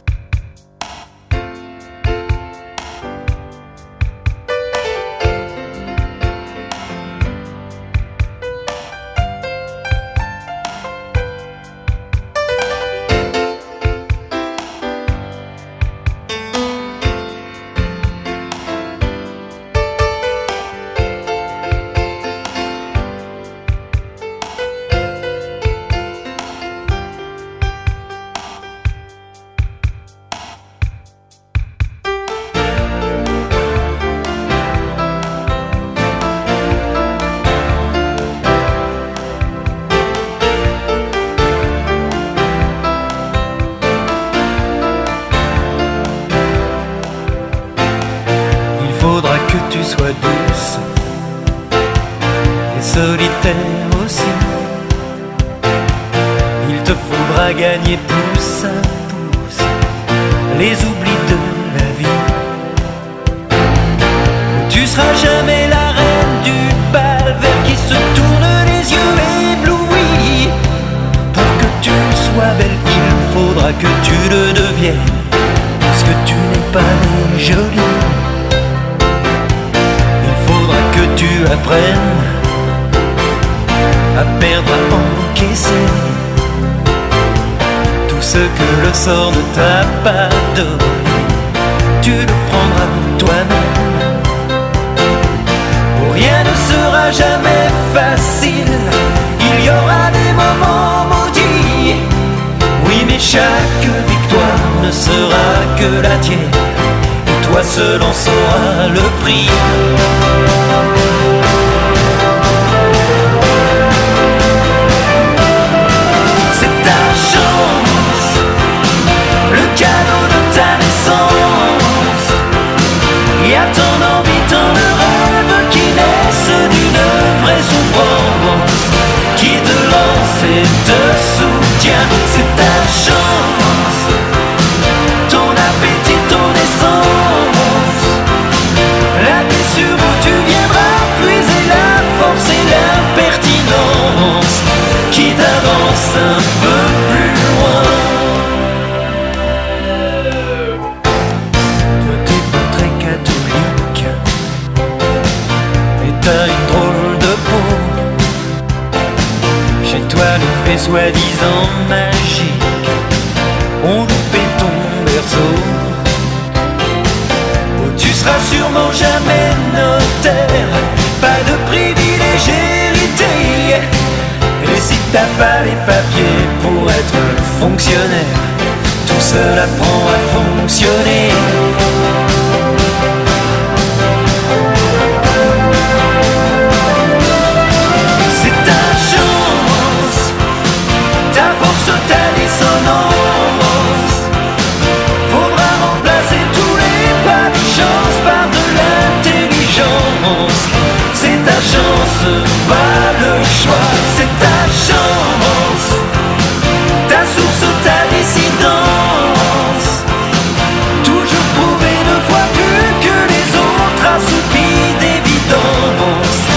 Soi-disant magique, on loupait ton berceau. Oh, tu seras sûrement jamais notaire, pas de privilège hérité. Et si t'as pas les papiers pour être fonctionnaire, tout seul apprend à fonctionner. Ta dissonance, faudra remplacer tous les pas de chance par de l'intelligence. C'est ta chance, pas le choix. C'est ta chance, ta source, ta dissidence. Toujours prouver deux fois plus que les autres, assoupis d'évidence.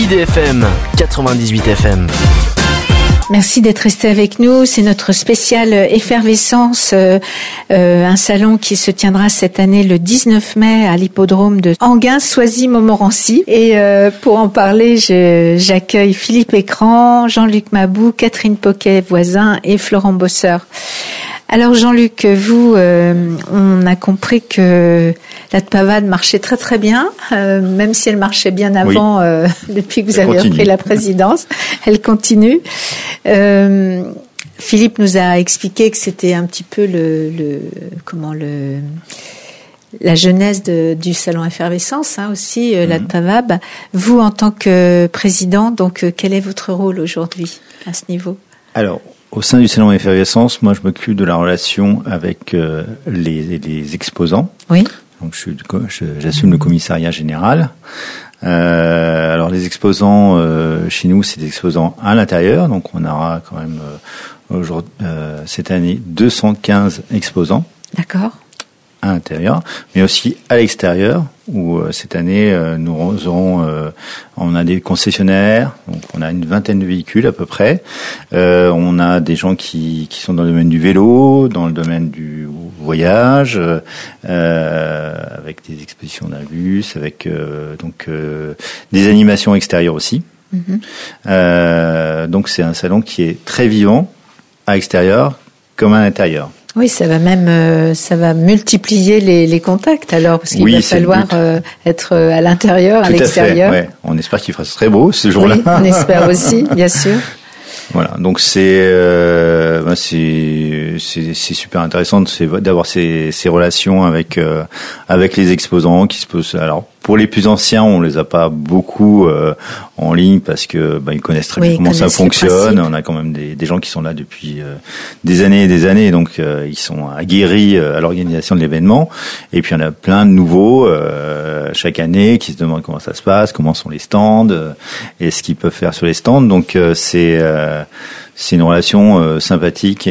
I D F M quatre-vingt-dix-huit F M. Merci d'être resté avec nous. C'est notre spécial effervescence, euh, euh, un salon qui se tiendra cette année le dix-neuf mai à l'hippodrome de Enghien-Soisy-Montmorency. Et euh, pour en parler, je, j'accueille Philippe Écran, Jean-Luc Mabou, Catherine Poquet-Voisin et Florent Bosseur. Alors Jean-Luc, vous, euh, on a compris que la Pavade marchait très très bien, euh, même si elle marchait bien avant, oui. euh, depuis que vous elle avez continue. repris la présidence, elle continue. Euh, Philippe nous a expliqué que c'était un petit peu le, le comment le la genèse de, du salon Effervescence, hein, aussi euh, mm-hmm. la Pavade. Vous, en tant que président, donc euh, quel est votre rôle aujourd'hui à ce niveau? Alors. Au sein du salon Effervescence, moi, je m'occupe de la relation avec euh, les, les exposants. Oui. Donc, je, je, j'assume le commissariat général. Euh, alors, les exposants euh, chez nous, c'est des exposants à l'intérieur. Donc, on aura quand même euh, aujourd'hui, euh, cette année deux cent quinze exposants. D'accord. À l'intérieur, mais aussi à l'extérieur, où euh, cette année euh, nous aurons, euh, on a des concessionnaires, donc on a une vingtaine de véhicules à peu près. Euh, on a des gens qui qui sont dans le domaine du vélo, dans le domaine du voyage, euh, avec des expositions d'un bus, avec euh, donc euh, des animations extérieures aussi. Mm-hmm. Euh, donc c'est un salon qui est très vivant à l'extérieur comme à l'intérieur. Oui, ça va même, euh, ça va multiplier les, les contacts alors, parce qu'il oui, va falloir euh, être à l'intérieur, Tout à l'extérieur. À fait, ouais. On espère qu'il fera très beau ce jour-là. Oui, on espère aussi, bien sûr. Voilà, donc c'est euh, bah c'est c'est c'est super intéressant de, c'est, d'avoir ces ces relations avec euh, avec les exposants qui se posent. Alors pour les plus anciens, on les a pas beaucoup euh, en ligne parce que bah ils connaissent très oui, bien comment ça fonctionne. On a quand même des des gens qui sont là depuis euh, des années et des années, donc euh, ils sont aguerris euh, à l'organisation de l'événement. Et puis on a plein de nouveaux euh, chaque année qui se demandent comment ça se passe, comment sont les stands, euh, et ce qu'ils peuvent faire sur les stands. Donc euh, c'est euh, c'est une relation euh, sympathique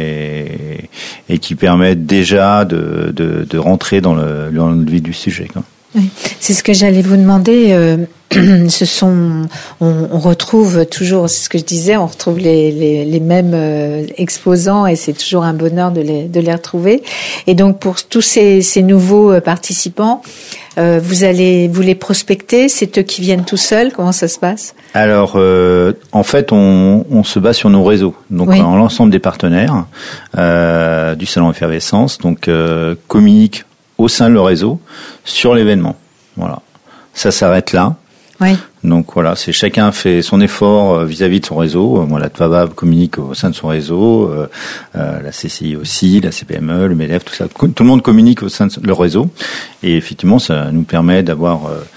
et, et qui permet déjà de, de, de rentrer dans le, dans le vif du sujet, quoi. Oui, c'est ce que j'allais vous demander. Euh, ce sont, on, on retrouve toujours, c'est ce que je disais, on retrouve les, les, les mêmes euh, exposants et c'est toujours un bonheur de les, de les retrouver. Et donc pour tous ces, ces nouveaux participants, euh, vous allez vous les prospecter. C'est eux qui viennent tout seuls. Comment ça se passe? Alors, euh, en fait, on, on se base sur nos réseaux. Donc, oui. en l'ensemble des partenaires euh, du salon Effervescence, donc euh, communiquent au sein de leur réseau sur l'événement. Voilà, ça s'arrête là. Oui. Donc voilà, c'est chacun fait son effort vis-à-vis de son réseau. Moi, la T F A V A B communique au sein de son réseau, euh, euh, la C C I aussi, la C P M E, le MEDEF, tout ça. Tout le monde communique au sein de leur réseau. Et effectivement, ça nous permet d'avoir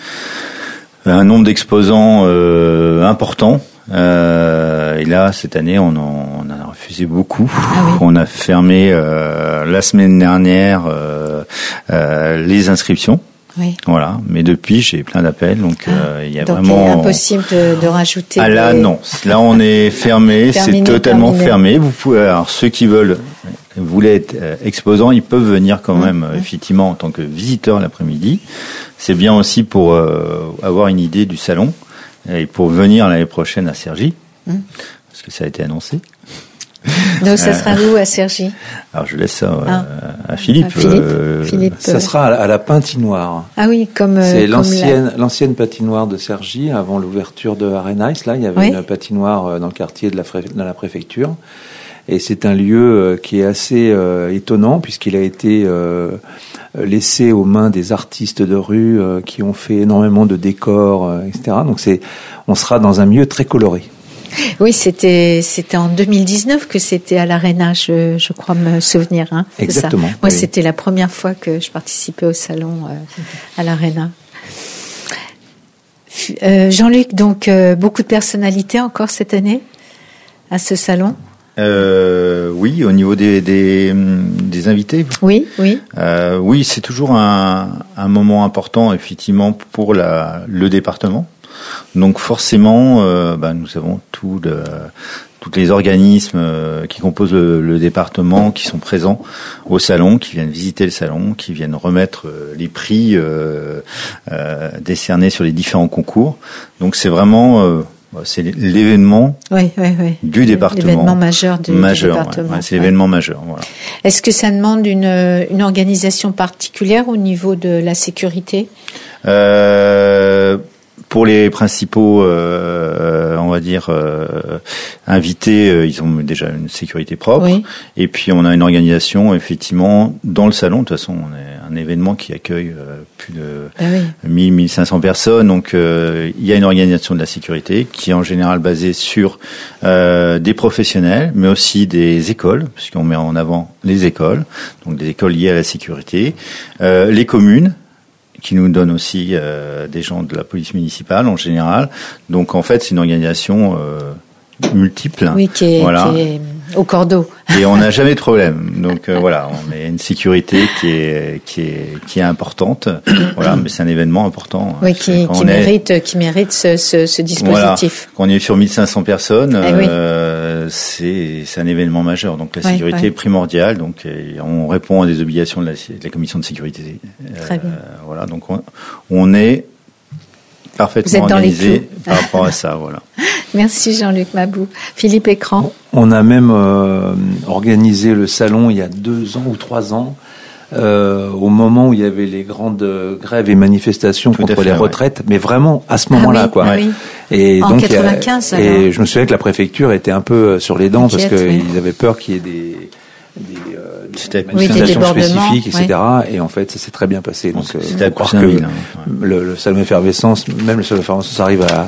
euh, un nombre d'exposants euh, important. Euh, et là, cette année, on en, on en a refusé beaucoup. Ah oui. On a fermé euh, la semaine dernière euh, euh, les inscriptions. Oui. Voilà, mais depuis j'ai plein d'appels, donc il ah, euh, y a donc vraiment. Il est impossible de, de rajouter. Ah là des... non, là on est fermé, terminé, c'est totalement terminé. fermé. Vous pouvez, alors ceux qui veulent, voulaient être euh, exposants, ils peuvent venir quand même, mmh. effectivement en tant que visiteurs l'après-midi. C'est bien aussi pour euh, avoir une idée du salon et pour venir l'année prochaine à Cergy, mmh. parce que ça a été annoncé. Donc ça sera où à Cergy? Alors je laisse ça euh, ah. à Philippe. À Philippe. Euh, Philippe. Ça sera à la patinoire. Ah oui, comme c'est comme l'ancienne la... l'ancienne patinoire de Cergy avant l'ouverture de Arena Ice. Là, il y avait oui. une patinoire dans le quartier de la, de la préfecture. Et c'est un lieu qui est assez euh, étonnant puisqu'il a été euh, laissé aux mains des artistes de rue euh, qui ont fait énormément de décors, euh, et cetera. Donc c'est, on sera dans un milieu très coloré. Oui, c'était c'était en deux mille dix-neuf que c'était à l'Arena, je, je crois me souvenir. Hein, exactement. Ça. Moi, oui. C'était la première fois que je participais au salon euh, à l'Arena. Euh, Jean-Luc, donc euh, beaucoup de personnalités encore cette année à ce salon. Euh, oui, au niveau des des, des invités. Oui, oui. Euh, oui, c'est toujours un, un moment important effectivement pour la le département. Donc forcément, euh, bah, nous avons tout le, tous les organismes euh, qui composent le, le département qui sont présents au salon, qui viennent visiter le salon, qui viennent remettre euh, les prix euh, euh, décernés sur les différents concours. Donc c'est vraiment euh, c'est l'événement oui, oui, oui. du département. L'événement majeur du, majeur, du département. Ouais, c'est l'événement ouais. majeur. Voilà. Est-ce que ça demande une, une organisation particulière au niveau de la sécurité ? euh, Pour les principaux, euh, on va dire, euh, invités, euh, ils ont déjà une sécurité propre. Oui. Et puis, on a une organisation, effectivement, dans le salon. De toute façon, on est un événement qui accueille euh, plus de ah oui. mille, mille cinq cents personnes. Donc, euh, il y a une organisation de la sécurité qui est en général basée sur euh, des professionnels, mais aussi des écoles, puisqu'on met en avant les écoles, donc des écoles liées à la sécurité, euh, les communes, qui nous donne aussi euh, des gens de la police municipale en général. Donc en fait, c'est une organisation euh, multiple. Oui, qui est, voilà. qui est au cordeau. Et on n'a jamais de problème. Donc euh, voilà, on a une sécurité qui est qui est qui est importante. Voilà, mais c'est un événement important. Oui, qui, qui mérite est, qui mérite ce, ce, ce dispositif. Voilà, quand on est sur mille cinq cents personnes, eh oui. euh, c'est c'est un événement majeur. Donc la oui, sécurité oui. est primordiale. Donc on répond à des obligations de la, de la commission de sécurité. Très bien. Euh, voilà, donc on, on est parfaitement organisé par rapport à ça. Voilà. Merci Jean-Luc Mabou. Philippe Écran. On a même euh, organisé le salon il y a deux ans ou trois ans, euh, au moment où il y avait les grandes grèves et manifestations Tout contre fait, les ouais. retraites, mais vraiment à ce moment-là, ah oui, quoi. Ah oui. Et en donc, quatre-vingt-quinze, et alors. je me souviens que la préfecture était un peu sur les dents Inquiète, parce qu'ils oui. avaient peur qu'il y ait des des, euh, des oui, manifestations des spécifiques, et cetera. Oui. Et en fait, ça s'est très bien passé. Donc, c'était euh, à croire que hein, ouais. le, le salon effervescence, même le salon effervescence arrive à,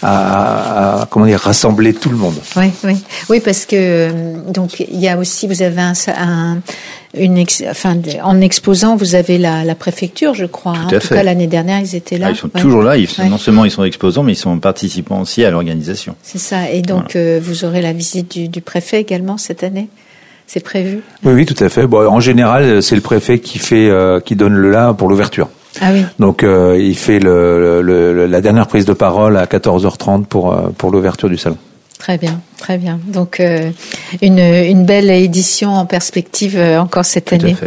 à, à, comment dire, rassembler tout le monde. Oui, oui, oui, parce que donc il y a aussi, vous avez un, un une, ex, enfin, en exposant, vous avez la, la préfecture, je crois. Tout hein. à en tout fait. cas, l'année dernière, ils étaient là. Ah, ils sont ouais. toujours là. Ils, ouais. Non seulement ils sont exposants, mais ils sont participants aussi à l'organisation. C'est ça. Et donc, voilà. euh, vous aurez la visite du, du préfet également cette année. C'est prévu. Oui, oui, tout à fait. Bon, en général, c'est le préfet qui fait, euh, qui donne le là pour l'ouverture. Ah oui. Donc, euh, il fait le, le, le, la dernière prise de parole à quatorze heures trente pour euh, pour l'ouverture du salon. Très bien, très bien. Donc, euh, une une belle édition en perspective euh, encore cette tout année. Tout à fait.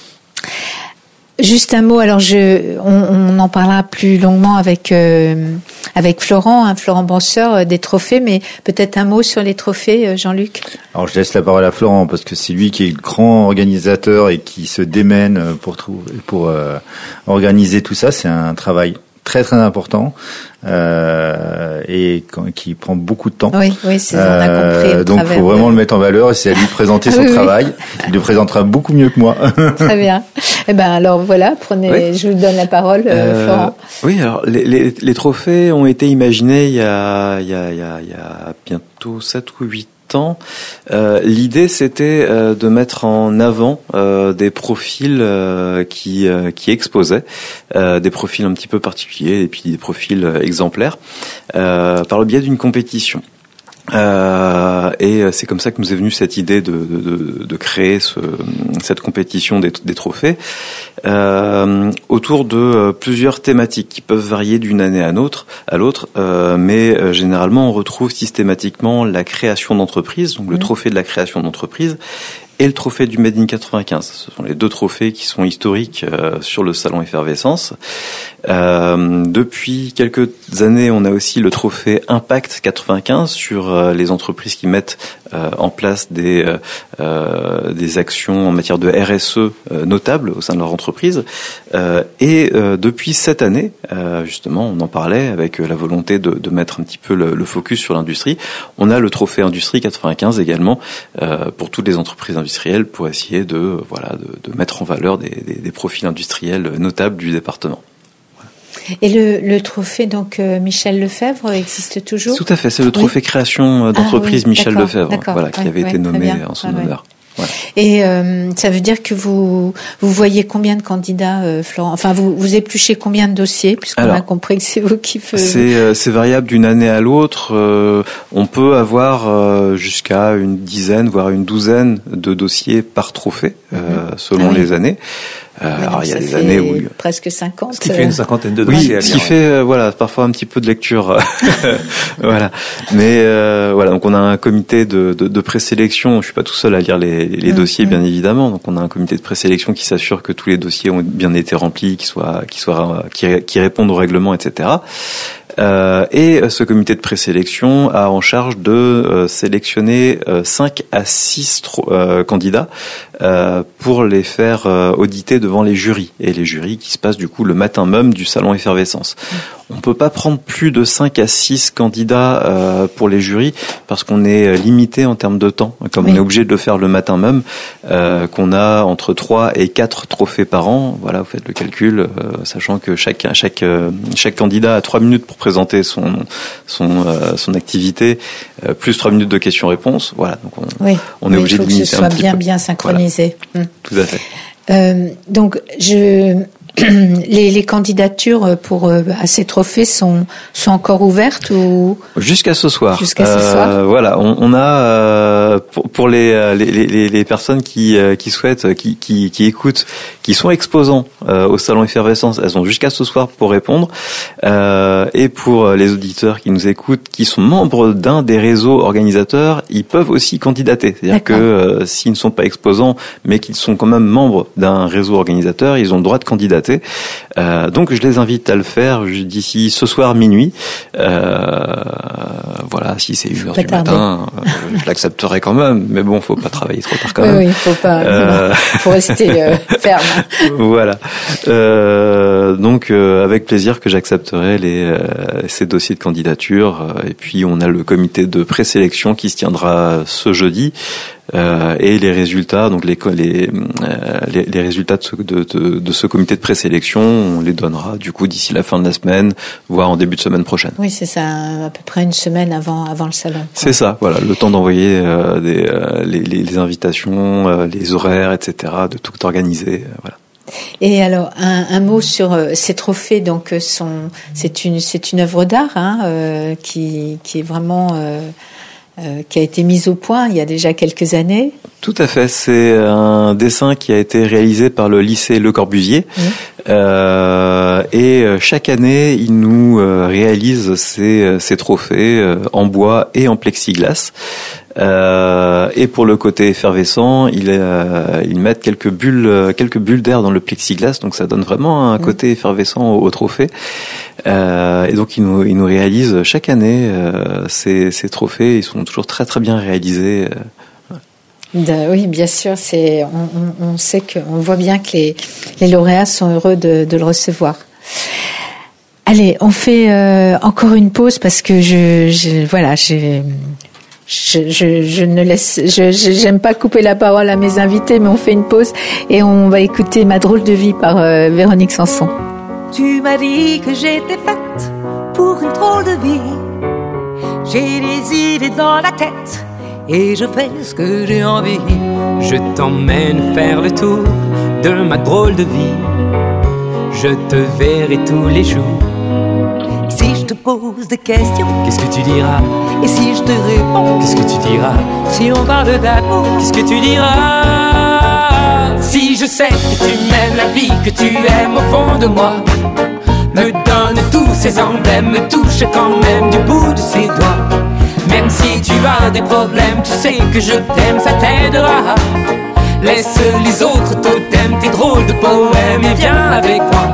Juste un mot. Alors, je, on, on en parlera plus longuement avec euh, avec Florent, hein, Florent Bosseur, euh, des trophées, mais peut-être un mot sur les trophées, euh, Jean-Luc. Alors, je laisse la parole à Florent parce que c'est lui qui est le grand organisateur et qui se démène pour trouver, pour euh, organiser tout ça. C'est un travail très très important euh, et qui prend beaucoup de temps. Oui, oui, c'est, on a compris. Euh, donc, il faut vraiment le mettre en valeur et c'est à lui de présenter son oui, travail. Oui. Il le présentera beaucoup mieux que moi. Très bien. Eh ben alors voilà, prenez, oui. je vous donne la parole, euh, Florent. Oui, alors les, les, les trophées ont été imaginés il y a, il y a, il y a, il y a bientôt sept ou huit ans. Euh, l'idée, c'était euh, de mettre en avant euh, des profils euh, qui euh, qui exposaient, euh, des profils un petit peu particuliers et puis des profils euh, exemplaires, euh, par le biais d'une compétition. Euh, et c'est comme ça que nous est venue cette idée de, de, de créer ce, cette compétition des, des trophées euh, autour de plusieurs thématiques qui peuvent varier d'une année à l'autre, à l'autre, euh, mais euh, généralement on retrouve systématiquement la création d'entreprise, donc le trophée de la création d'entreprise, et le trophée du Made in quatre-vingt-quinze. Ce sont les deux trophées qui sont historiques euh, sur le salon Effervescence. Euh, depuis quelques années, on a aussi le trophée Impact quatre-vingt-quinze sur euh, les entreprises qui mettent euh, en place des euh, euh, des actions en matière de R S E euh, notables au sein de leur entreprise. Euh, et euh, depuis cette année, euh, justement, on en parlait avec la volonté de, de mettre un petit peu le, le focus sur l'industrie. On a le trophée Industrie quatre-vingt-quinze également euh, pour toutes les entreprises industrielles pour essayer de voilà de, de mettre en valeur des, des, des profils industriels notables du département. Et le, le trophée donc euh, Michel Lefebvre existe toujours ? Tout à fait, c'est le trophée oui. création d'entreprise ah, oui. d'accord, Michel Lefebvre, voilà, qui ouais, avait ouais, été nommé bien. en son ah, honneur. Ouais. Ouais. Et euh, ça veut dire que vous vous voyez combien de candidats, euh, Florent ? Enfin, vous vous épluchez combien de dossiers, puisqu'on Alors, a compris que c'est vous qui faites. C'est euh, c'est variable d'une année à l'autre. Euh, on peut avoir euh, jusqu'à une dizaine, voire une douzaine de dossiers par trophée, euh, mm-hmm. selon ah, oui. les années. Euh, oui, alors il y a ça des fait années où presque cinquante. Ce qui fait une cinquantaine de oui, dossiers. ce qui fait euh, voilà parfois un petit peu de lecture, voilà. Mais euh, voilà, donc on a un comité de, de, de présélection. Je suis pas tout seul à lire les, les mmh, dossiers, mmh. bien évidemment. Donc on a un comité de présélection qui s'assure que tous les dossiers ont bien été remplis, qu'ils soient, qu'ils soient, qui, qui répondent au règlement, et cetera. Euh, et ce comité de présélection a en charge de euh, sélectionner euh, cinq à six tro- euh, candidats euh, pour les faire euh, auditer devant les jurys. Et les jurys qui se passent du coup le matin même du salon Effervescence. On peut pas prendre plus de cinq à six candidats euh, pour les jurys parce qu'on est limité en termes de temps. Comme oui. on est obligé de le faire le matin même, euh, qu'on a entre trois et quatre trophées par an. Voilà, vous faites le calcul, euh, sachant que chaque chaque euh, chaque candidat a trois minutes pour présenter son son euh, son activité, euh, plus trois minutes de questions-réponses. Voilà, donc on, oui. on est oui, obligé de limiter un petit peu. Il faut que ce soit bien bien synchronisé. Voilà. Mmh. Tout à fait. Euh, donc je Les, les candidatures pour euh, à ces trophées sont sont encore ouvertes ou jusqu'à ce soir. Jusqu'à ce euh, soir. Voilà, on, on a euh, pour, pour les, les les les personnes qui qui souhaitent, qui qui, qui écoutent, qui sont exposants euh, au salon Effervescence, elles ont jusqu'à ce soir pour répondre. Euh, et pour les auditeurs qui nous écoutent, qui sont membres d'un des réseaux organisateurs, ils peuvent aussi candidater. C'est-à-dire D'accord. que euh, s'ils ne sont pas exposants, mais qu'ils sont quand même membres d'un réseau organisateur, ils ont le droit de candidater. Euh, donc je les invite à le faire d'ici ce soir minuit. Euh, voilà, si c'est une heure du tarder. matin, euh, je l'accepterai quand même. Mais bon, faut pas travailler trop tard quand oui, même. Oui, faut pas. Euh... faut rester euh, ferme. Voilà. Euh, donc euh, avec plaisir que j'accepterai les euh, ces dossiers de candidature. Et puis on a le comité de présélection qui se tiendra ce jeudi. Euh, et les résultats, donc les les euh, les, les résultats de ce, de, de, de ce comité de présélection, on les donnera du coup d'ici la fin de la semaine, voire en début de semaine prochaine. Oui, c'est ça, à peu près une semaine avant avant le salon. Quoi. C'est ça, voilà, le temps d'envoyer euh, des euh, les, les, les invitations, euh, les horaires, et cetera, de tout organiser, euh, voilà. Et alors un, un mot sur euh, ces trophées, donc sont c'est une c'est une œuvre d'art hein, euh, qui qui est vraiment euh, Euh, qui a été mise au point il y a déjà quelques années. Tout à fait, c'est un dessin qui a été réalisé par le lycée Le Corbusier. Mmh. Euh, et chaque année, il nous euh, réalise ces, ces trophées euh, en bois et en plexiglas. Euh, et pour le côté effervescent, ils euh, ils mettent quelques bulles quelques bulles d'air dans le plexiglas, donc ça donne vraiment un côté effervescent au, au trophée. Euh, et donc ils nous ils nous réalisent chaque année euh, ces ces trophées, ils sont toujours très très bien réalisés. De, oui, bien sûr, c'est on, on, on sait que on voit bien que les les lauréats sont heureux de de le recevoir. Allez, on fait euh, encore une pause parce que je, je voilà, j'ai Je, je, je ne laisse, je, je, j'aime pas couper la parole à mes invités, mais on fait une pause et on va écouter Ma drôle de vie par euh, Véronique Sanson. Tu m'as dit que j'étais faite pour une drôle de vie. J'ai des idées dans la tête et je fais ce que j'ai envie. Je t'emmène faire le tour de ma drôle de vie. Je te verrai tous les jours. Si je te pose des questions, qu'est-ce que tu diras? Et si je te réponds, qu'est-ce que tu diras? Si on parle d'amour, qu'est-ce que tu diras? Si je sais que tu m'aimes la vie, que tu aimes au fond de moi, me donne tous ces emblèmes, me touche quand même du bout de ses doigts. Même si tu as des problèmes, tu sais que je t'aime, ça t'aidera. Laisse les autres totems, tes drôles de poèmes et viens avec moi.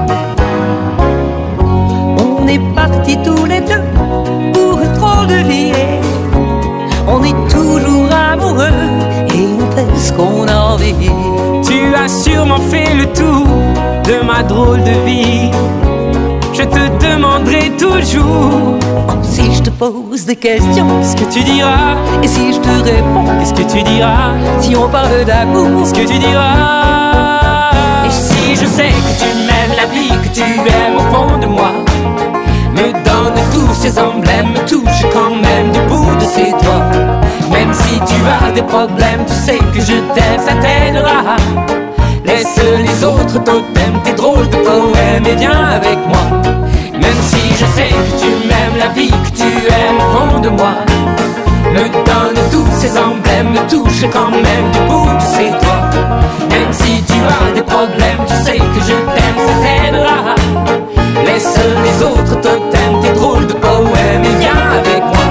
On est partis tous les deux pour une drôle de vie. On est toujours amoureux et on fait ce qu'on a envie. Tu as sûrement fait le tour de ma drôle de vie. Je te demanderai toujours. Oh, si je te pose des questions, qu'est-ce que tu diras? Et si je te réponds, qu'est-ce que tu diras? Si on parle d'amour, qu'est-ce que tu diras? Et si je sais que tu m'aimes la vie, que tu aimes au fond de moi, me donne tous ces emblèmes, me touche quand même du bout de ses doigts. Même si tu as des problèmes, tu sais que je t'aime, ça t'aidera. Laisse les autres totems, tes drôles de poèmes et viens avec moi. Même si je sais que tu m'aimes la vie, que tu aimes au fond de moi, me donne tous ces emblèmes me touchent quand même du bout de ses doigts. Même si tu as des problèmes, tu sais que je t'aime, ça t'aidera. Laisse les autres totems, tes drôles de poèmes et viens avec moi.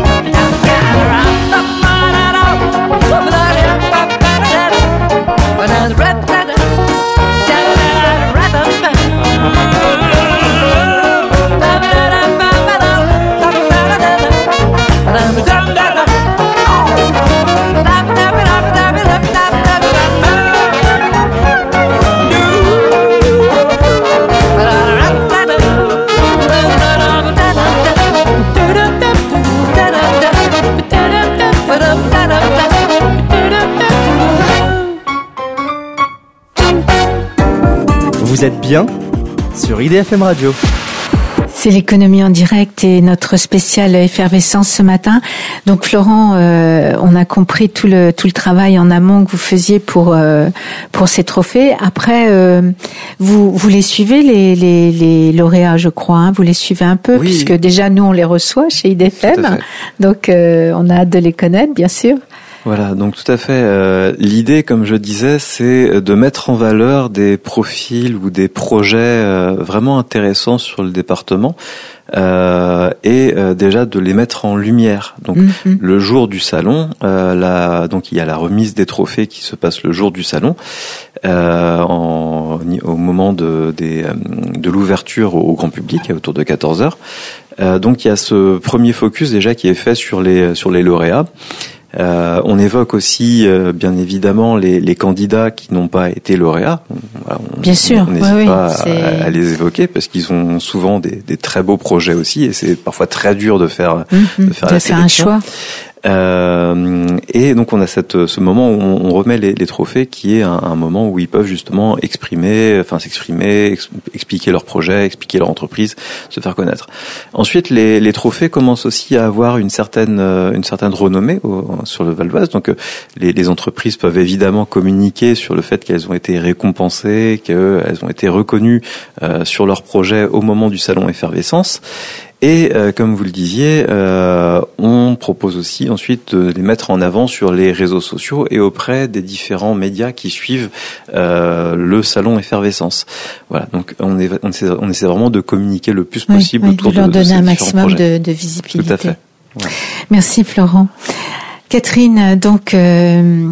Vous êtes bien sur I D F M Radio. C'est l'économie en direct et notre spéciale effervescence ce matin. Donc Florent, euh, on a compris tout le tout le travail en amont que vous faisiez pour euh, pour ces trophées. Après, euh, vous vous les suivez les les, les lauréats, je crois. Hein, vous les suivez un peu, oui. Puisque déjà nous on les reçoit chez I D F M. Donc euh, on a hâte de les connaître, bien sûr. Voilà, donc tout à fait. Euh, l'idée, comme je disais, c'est de mettre en valeur des profils ou des projets euh, vraiment intéressants sur le département euh, et euh, déjà de les mettre en lumière. Donc mm-hmm. le jour du salon, euh, la, donc il y a la remise des trophées qui se passe le jour du salon, euh, en, au moment de, des, de l'ouverture au grand public, autour de quatorze heures. Euh, donc il y a ce premier focus déjà qui est fait sur les sur les lauréats. Euh, on évoque aussi, euh, bien évidemment, les, les candidats qui n'ont pas été lauréats. Voilà, on, bien sûr, on n'hésite oui, pas oui, à, à les évoquer parce qu'ils ont souvent des, des très beaux projets aussi et c'est parfois très dur de faire, mmh, de faire de la faire sélection. un choix. Euh, et donc on a cette, ce moment où on, on remet les, les trophées, qui est un, un moment où ils peuvent justement exprimer, enfin s'exprimer, ex, expliquer leurs projets, expliquer leur entreprise, se faire connaître. Ensuite, les, les trophées commencent aussi à avoir une certaine, une certaine renommée au, sur le Val d'Oise. Donc les, les entreprises peuvent évidemment communiquer sur le fait qu'elles ont été récompensées, qu'elles ont été reconnues euh, sur leurs projets au moment du salon Effervescence. Et euh, comme vous le disiez, euh, on propose aussi ensuite de les mettre en avant sur les réseaux sociaux et auprès des différents médias qui suivent euh, le salon Effervescence. Voilà, donc on, est, on, essaie, on essaie vraiment de communiquer le plus possible oui, oui, autour de, de leur de donner ces un différents maximum projets. de, de visibilité. Tout à fait. Ouais. Merci Florent. Catherine, donc euh,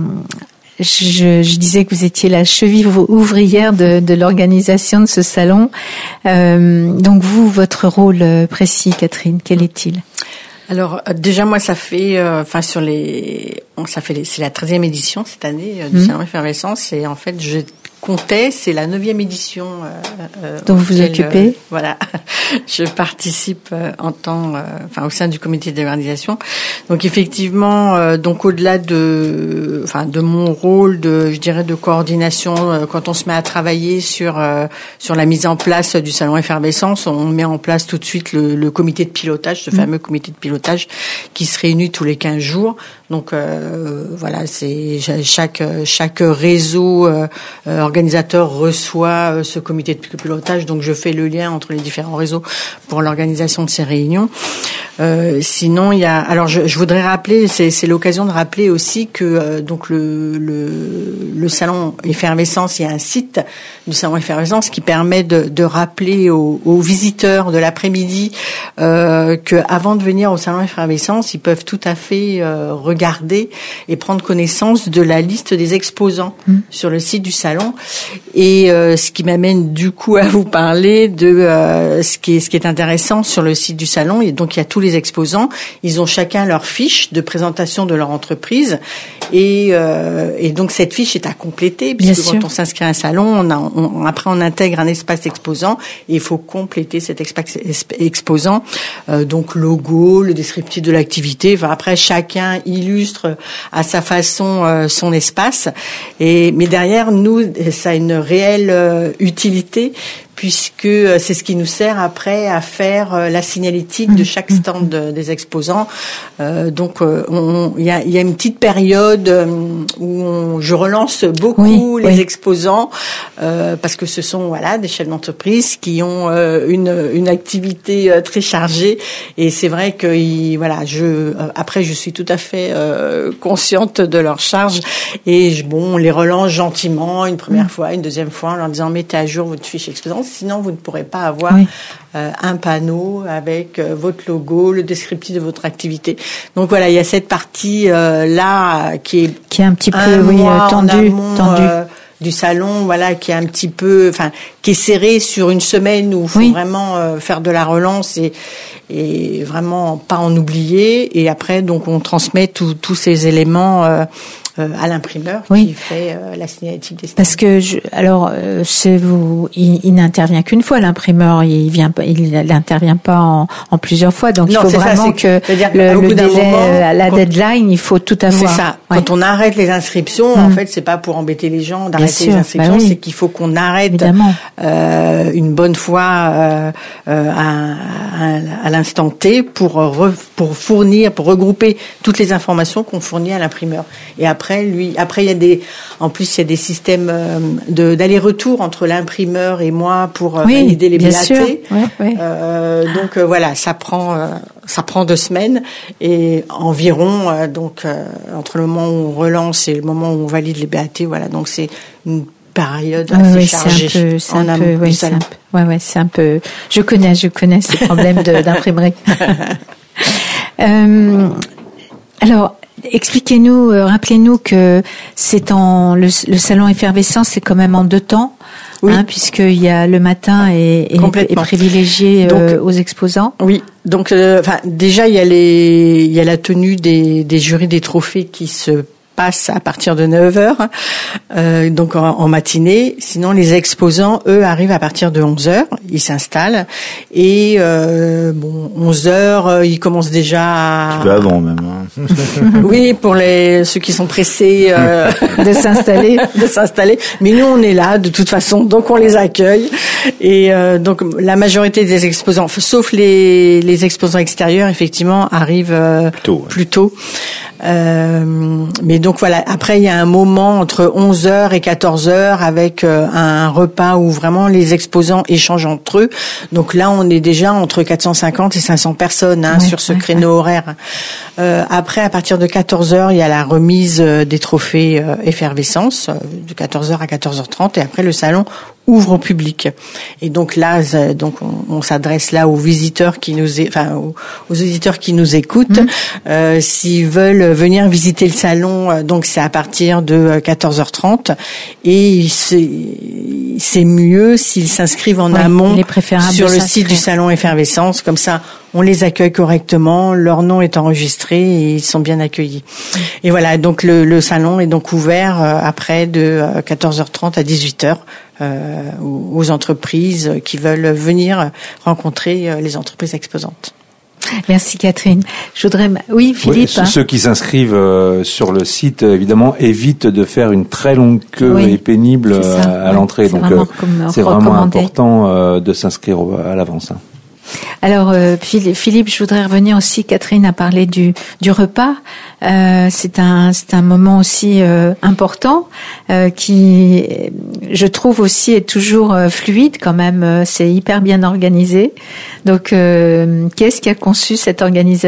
je, je disais que vous étiez la cheville ouvrière de, de l'organisation de ce salon. Euh, donc vous, votre rôle précis, Catherine, quel est-il ? Alors déjà moi ça fait, enfin euh, sur les, ça fait les, c'est la treizième édition cette année euh, du mmh. salon Effervescence et en fait je comptais, c'est la neuvième édition. Euh, euh, dont vous vous occupez. Euh, voilà, je participe euh, en tant, euh, enfin au sein du comité d'organisation. Donc effectivement, euh, donc au-delà de, enfin de mon rôle de, je dirais de coordination, euh, quand on se met à travailler sur euh, sur la mise en place du salon Effervescence, on met en place tout de suite le, le comité de pilotage, ce mmh. fameux comité de pilotage qui se réunit tous les quinze jours. Donc euh, voilà, c'est chaque chaque réseau euh, organisateur reçoit euh, ce comité de pilotage. Donc je fais le lien entre les différents réseaux pour l'organisation de ces réunions. Euh, sinon, il y a. Alors je, je voudrais rappeler, c'est, c'est l'occasion de rappeler aussi que euh, donc le, le le salon Effervescence, il y a un site du salon Effervescence qui permet de, de rappeler aux, aux visiteurs de l'après-midi euh, que avant de venir au salon Effervescence, ils peuvent tout à fait euh, regarder et prendre connaissance de la liste des exposants mmh. sur le site du salon. Et euh, ce qui m'amène du coup à vous parler de euh, ce qui est ce qui est intéressant sur le site du salon. Et donc il y a tous les exposants, ils ont chacun leur fiche de présentation de leur entreprise et, euh, et donc cette fiche est à compléter puisque quand on s'inscrit à un salon, on, a, on après on intègre un espace exposant et il faut compléter cet espace exposant, euh, donc logo, le descriptif de l'activité. Enfin, après chacun illustre à sa façon euh, son espace et mais derrière nous ça a une réelle euh, utilité puisque c'est ce qui nous sert après à faire la signalétique de chaque stand des exposants. Euh, donc il y a, y a une petite période où on, je relance beaucoup oui, les oui. exposants euh, parce que ce sont voilà des chefs d'entreprise qui ont euh, une, une activité euh, très chargée, et c'est vrai que ils, voilà je euh, après je suis tout à fait euh, consciente de leur charge, et je, bon on les relance gentiment une première mmh. fois, une deuxième fois en leur disant mettez à jour votre fiche exposante, sinon vous ne pourrez pas avoir oui. euh, un panneau avec euh, votre logo, le descriptif de votre activité. Donc voilà, il y a cette partie euh, là qui est qui est un petit peu un oui, mois tendu, amont, tendu. Euh, du salon, voilà, qui est un petit peu, enfin, qui est serré sur une semaine où il faut oui. vraiment euh, faire de la relance et, et vraiment pas en oublier. Et après, donc, on transmet tous ces éléments euh, euh, à l'imprimeur oui. qui fait euh, la signalétique des stands. Parce que, je, alors, euh, c'est vous, il, il n'intervient qu'une fois, l'imprimeur, il vient, il n'intervient pas en, en plusieurs fois. Donc, non, il faut vraiment ça, que le, le délai, moment, la deadline, il faut tout avoir. C'est ça. Ouais. Quand on arrête les inscriptions, hum. en fait, c'est pas pour embêter les gens d'arrêter les inscriptions, bah oui. c'est qu'il faut qu'on arrête euh, une bonne fois euh, euh, à, à, à l'instant T pour re, pour fournir, pour regrouper toutes les informations qu'on fournit à l'imprimeur. Et après, lui, après il y a des, en plus il y a des systèmes euh, de d'aller-retour entre l'imprimeur et moi pour euh, oui, valider les B A T. Ouais, ouais. Euh, donc euh, voilà, ça prend euh, ça prend deux semaines et environ euh, donc euh, entre le moment où on relance et le moment où on valide les B A T, voilà, donc c'est une période assez ah oui, chargée. C'est un peu, c'est un peu, oui, c'est un peu, ouais, ouais, c'est un peu. Je connais, je connais ces problèmes de, d'imprimerie. euh, alors, expliquez-nous, euh, rappelez-nous que c'est en le, le salon effervescence, c'est quand même en deux temps. Oui. Hein, puisqu'il y a le matin et, et, et privilégié euh, aux exposants. Oui. Donc, enfin, euh, déjà il y a les, il y a la tenue des, des jurys des trophées qui se passe à partir de neuf heures, euh, donc en, en matinée. Sinon, les exposants, eux, arrivent à partir de onze heures. Ils s'installent et euh, bon, onze heures, euh, ils commencent déjà à... Un peu avant même. Hein. Oui, pour les ceux qui sont pressés euh, de s'installer, de s'installer. Mais nous, on est là de toute façon, donc on les accueille. Et euh, donc la majorité des exposants, sauf les les exposants extérieurs, effectivement, arrivent euh, plus tôt. Ouais. Plus tôt. Euh, mais donc voilà, après il y a un moment entre onze heures et quatorze heures avec euh, un repas où vraiment les exposants échangent entre eux. Donc là, on est déjà entre quatre cent cinquante et cinq cents personnes hein, ouais, sur ce ouais, créneau ouais. horaire. Euh, après, à partir de quatorze heures, il y a la remise des trophées euh, effervescence euh, de quatorze heures à quatorze heures trente, et après le salon ouvre au public. Et donc là, donc on, on s'adresse là aux visiteurs qui nous, enfin aux, aux auditeurs qui nous écoutent. Mmh. Euh, s'ils veulent venir visiter le salon, donc c'est à partir de quatorze heures trente. Et c'est, c'est mieux s'ils s'inscrivent en oui, amont sur le site du salon Effervescence. Comme ça, on les accueille correctement, leur nom est enregistré et ils sont bien accueillis. Mmh. Et voilà, donc le, le salon est donc ouvert euh, après de euh, quatorze heures trente à dix-huit heures. Euh, aux entreprises qui veulent venir rencontrer euh, les entreprises exposantes. Merci Catherine. Je voudrais, oui Philippe. Oui, hein. Ceux qui s'inscrivent euh, sur le site, évidemment, évitent de faire une très longue queue oui, et pénible à, à ouais, l'entrée. Donc euh, c'est vraiment important euh, de s'inscrire à l'avance. Hein. Alors euh, Philippe, je voudrais revenir aussi. Catherine a parlé du du repas. Euh, c'est un c'est un moment aussi euh, important euh, qui, je trouve aussi, est toujours euh, fluide quand même. C'est hyper bien organisé. Donc, euh, qui est-ce qui a conçu cette organisation ?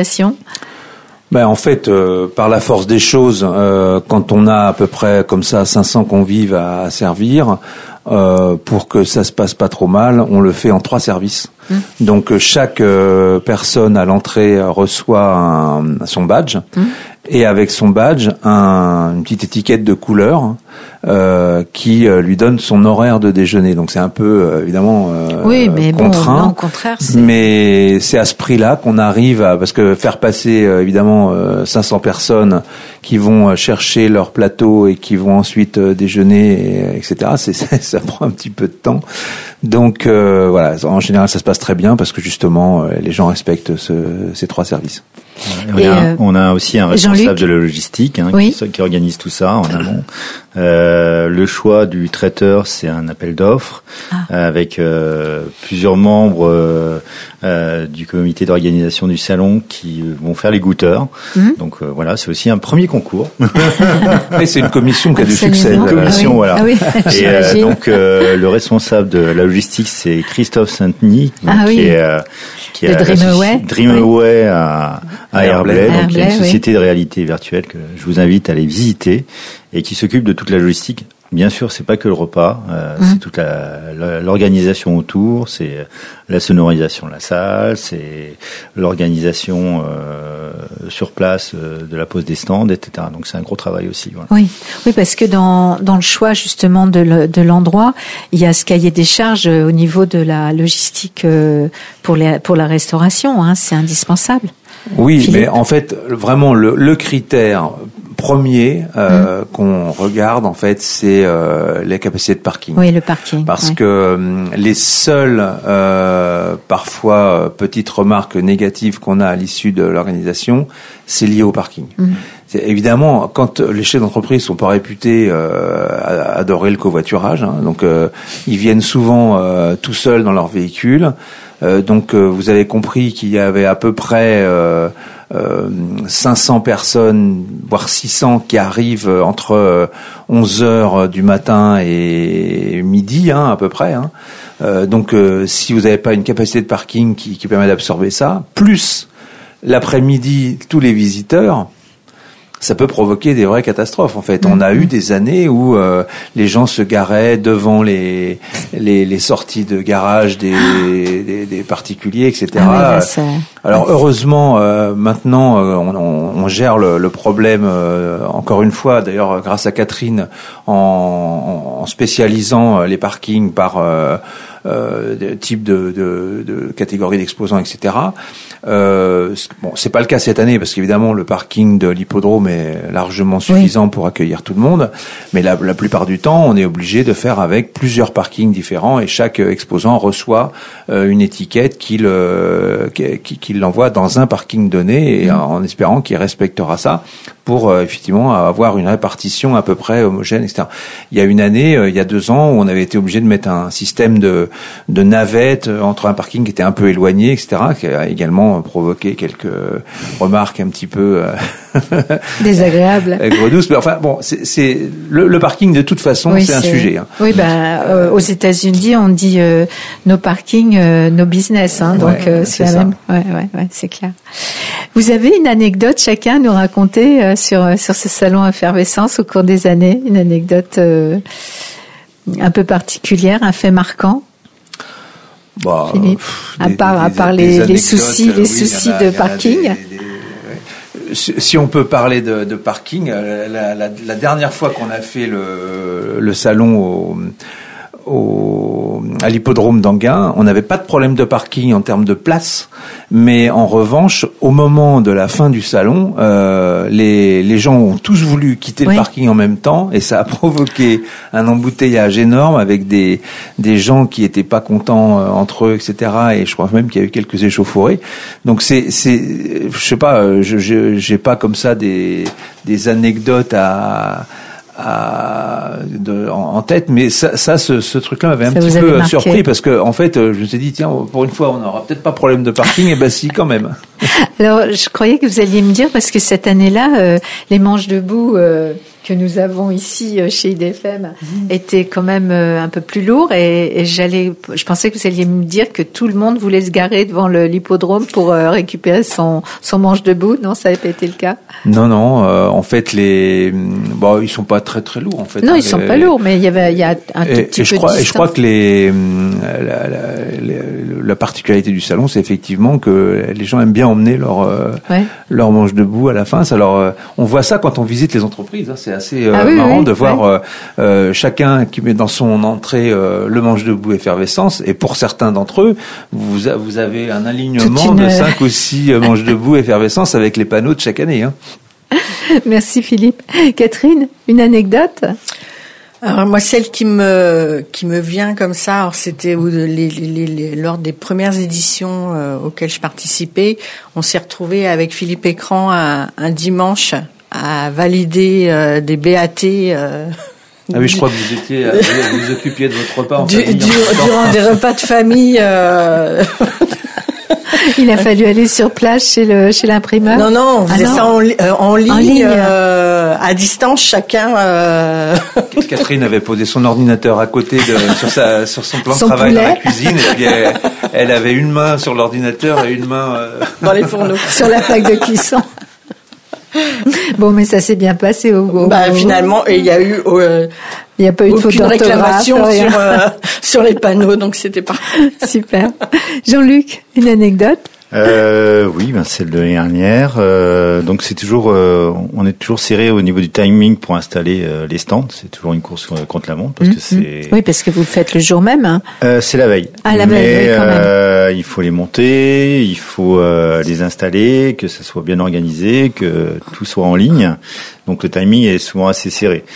Ben en fait, euh, par la force des choses, euh, quand on a à peu près comme ça cinq cents convives à, à servir, euh, pour que ça se passe pas trop mal, on le fait en trois services. Mmh. Donc chaque euh, personne à l'entrée reçoit un, son badge. Mmh. Et avec son badge, un, une petite étiquette de couleur euh, qui euh, lui donne son horaire de déjeuner. Donc c'est un peu euh, évidemment euh, oui, mais contraint. Bon, non, au contraire, c'est... Mais c'est à ce prix-là qu'on arrive à, parce que faire passer euh, évidemment euh, cinq cents personnes qui vont euh, chercher leur plateau et qui vont ensuite euh, déjeuner, et, etc. C'est, c'est, ça prend un petit peu de temps. Donc euh, voilà, en général ça se passe très bien parce que justement euh, les gens respectent ce, ces trois services. On, Et a, euh, on a aussi un responsable Jean-Luc de la logistique hein, Oui. qui, qui organise tout ça en amont. Euh, le choix du traiteur, c'est un appel d'offres Ah. euh, avec euh, plusieurs membres euh, euh, du comité d'organisation du salon qui vont faire les goûteurs. Mhm. Donc euh, voilà, c'est aussi un premier concours. Et c'est une commission qui a du Absolument. succès. Une commission, Ah oui. voilà. Ah oui, Et euh, j'imagine. donc euh, le responsable de la logistique, c'est Christophe Saint-Denis, Ah qui oui. est euh, qui De est Dreamaway. associé- Dreamaway à, à Airblay. Airblay, donc il y a Airblay, une oui. société de réalité virtuelle que je vous invite à aller visiter et qui s'occupe de toute la logistique. Bien sûr, c'est pas que le repas, euh, Mhm. c'est toute la- la- l'organisation autour, c'est la sonorisation de la salle, c'est l'organisation euh, sur place euh, de la pose des stands, et cetera. Donc c'est un gros travail aussi. Voilà. Oui, oui, parce que dans dans le choix justement de le- de l'endroit, il y a ce cahier des charges euh, au niveau de la logistique euh, pour les pour la restauration. Hein, c'est indispensable. Oui, Philippe. mais en fait, vraiment, le, le critère premier euh, Mmh. qu'on regarde, en fait, c'est euh, les capacités de parking. Oui, le parking. Parce oui. que hum, les seules, euh, parfois, euh, petites remarques négatives qu'on a à l'issue de l'organisation, c'est lié au parking. Mhm. C'est, évidemment, quand les chefs d'entreprise sont pas réputés euh, à adorer le covoiturage, hein, donc euh, ils viennent souvent euh, tout seuls dans leur véhicule. Euh, donc euh, vous avez compris qu'il y avait à peu près euh, euh, cinq cents personnes, voire six cents qui arrivent entre euh, onze heures du matin et midi, hein, à peu près. Hein. Euh, donc euh, si vous n'avez pas une capacité de parking qui, qui permet d'absorber ça, plus l'après-midi tous les visiteurs, ça peut provoquer des vraies catastrophes. En fait, on a eu des années où euh, les gens se garaient devant les les, les sorties de garage des, des, des particuliers, et cetera. Ah oui, là, ça- Alors heureusement, euh, maintenant, euh, on, on, on gère le, le problème euh, encore une fois. D'ailleurs, grâce à Catherine, en, en spécialisant les parkings par euh, euh, de type de, de, de catégorie d'exposants, et cetera. Euh, bon, c'est pas le cas cette année parce qu'évidemment le parking de l'hippodrome est largement suffisant oui. pour accueillir tout le monde. Mais la, la plupart du temps, on est obligé de faire avec plusieurs parkings différents et chaque exposant reçoit euh, une étiquette qu'il euh, qu'il l'envoie dans un parking donné et mmh. en espérant qu'il respectera ça pour euh, effectivement avoir une répartition à peu près homogène, et cetera. Il y a une année, euh, il y a deux ans, où on avait été obligé de mettre un système de, de navettes entre un parking qui était un peu éloigné, et cetera, qui a également provoqué quelques remarques un petit peu euh, désagréables, agrodouces. Mais enfin, bon, c'est, c'est le, le parking de toute façon, oui, c'est, c'est un sujet. Hein. Oui, ben euh, aux États-Unis, on dit euh, no parking, euh, no business. Hein, donc ouais, euh, c'est, c'est la même. Ouais, ouais, ouais, c'est clair. Vous avez une anecdote chacun à nous raconter euh, sur sur ce salon Effervescence au cours des années, une anecdote euh, un peu particulière, un fait marquant. Bah, Philippe, pff, à des, part des, à part des, les, des les soucis, les oui, soucis a, de parking. Des, des, des, si on peut parler de, de parking, la, la, la dernière fois qu'on a fait le, le salon au Au, à l'hippodrome d'Anguin, on n'avait pas de problème de parking en termes de place, mais en revanche, au moment de la fin du salon, euh, les, les gens ont tous voulu quitter oui. le parking en même temps, et ça a provoqué un embouteillage énorme avec des des gens qui étaient pas contents euh, entre eux, et cetera. Et je crois même qu'il y a eu quelques échauffourées. Donc c'est c'est, je sais pas, je, je j'ai pas comme ça des des anecdotes à À, de, en, en tête, mais ça, ça ce, ce truc-là m'avait un ça petit peu marqué. surpris parce que en fait, je me suis dit tiens, pour une fois, on n'aura peut-être pas problème de parking, et ben si quand même. Alors, je croyais que vous alliez me dire parce que cette année-là, euh, les manches debout euh, que nous avons ici euh, chez I D F M mmh. étaient quand même euh, un peu plus lourds et, et j'allais, je pensais que vous alliez me dire que tout le monde voulait se garer devant le, l'hippodrome pour euh, récupérer son son manche debout. Non, ça n'avait pas été le cas. Non, non. Euh, en fait, les, bon, ils sont pas très très lourds en fait. Non, hein, ils les, sont pas lourds, mais il y avait, il y a un tout et, petit et peu je crois, de et je crois que les, la, la, la, la particularité du salon, c'est effectivement que les gens aiment bien emmener leur euh, ouais. leur manche debout à la fin. Alors, euh, on voit ça quand on visite les entreprises. Hein, c'est assez euh, ah oui, marrant oui, de voir ouais. euh, euh, chacun qui met dans son entrée euh, le manche debout Effervescence. Et pour certains d'entre eux, vous a, vous avez un alignement une... de cinq ou six manches debout Effervescence avec les panneaux de chaque année. Hein. Merci Philippe. Catherine, une anecdote ? Alors moi, celle qui me qui me vient comme ça, alors c'était où les, les, les, les, lors des premières éditions euh, auxquelles je participais, on s'est retrouvé avec Philippe Écran un, un dimanche à valider euh, des B A T. Euh, ah oui, je crois que vous étiez, vous vous occupiez de votre repas en du, famille. Du, durant des repas de famille. Euh... Il a fallu aller sur place chez le chez l'imprimeur. Non, non, on faisait ah non. ça en, euh, en ligne, en ligne. Euh, à distance, chacun. Euh... Catherine avait posé son ordinateur à côté de sur sa sur son plan son de travail poulet. dans la cuisine, et puis elle, elle avait une main sur l'ordinateur et une main euh... dans les fourneaux, sur la plaque de cuisson. Bon, mais ça s'est bien passé au, au bah au... finalement, et il y a eu. Euh, Il n'y a pas eu de faute aucune réclamation rien. sur, euh, sur les panneaux, donc c'était parfait. Super. Jean-Luc, une anecdote? Euh, oui, ben celle de l'année dernière. Euh, donc c'est toujours, euh, on est toujours serré au niveau du timing pour installer euh, les stands. C'est toujours une course contre la montre parce mmh, que c'est. Oui, parce que vous le faites le jour même. Hein. Euh, c'est la veille. Ah, la veille, Mais, oui, quand même. Euh, il faut les monter, il faut euh, les installer, que ça soit bien organisé, que tout soit en ligne. Donc le timing est souvent assez serré.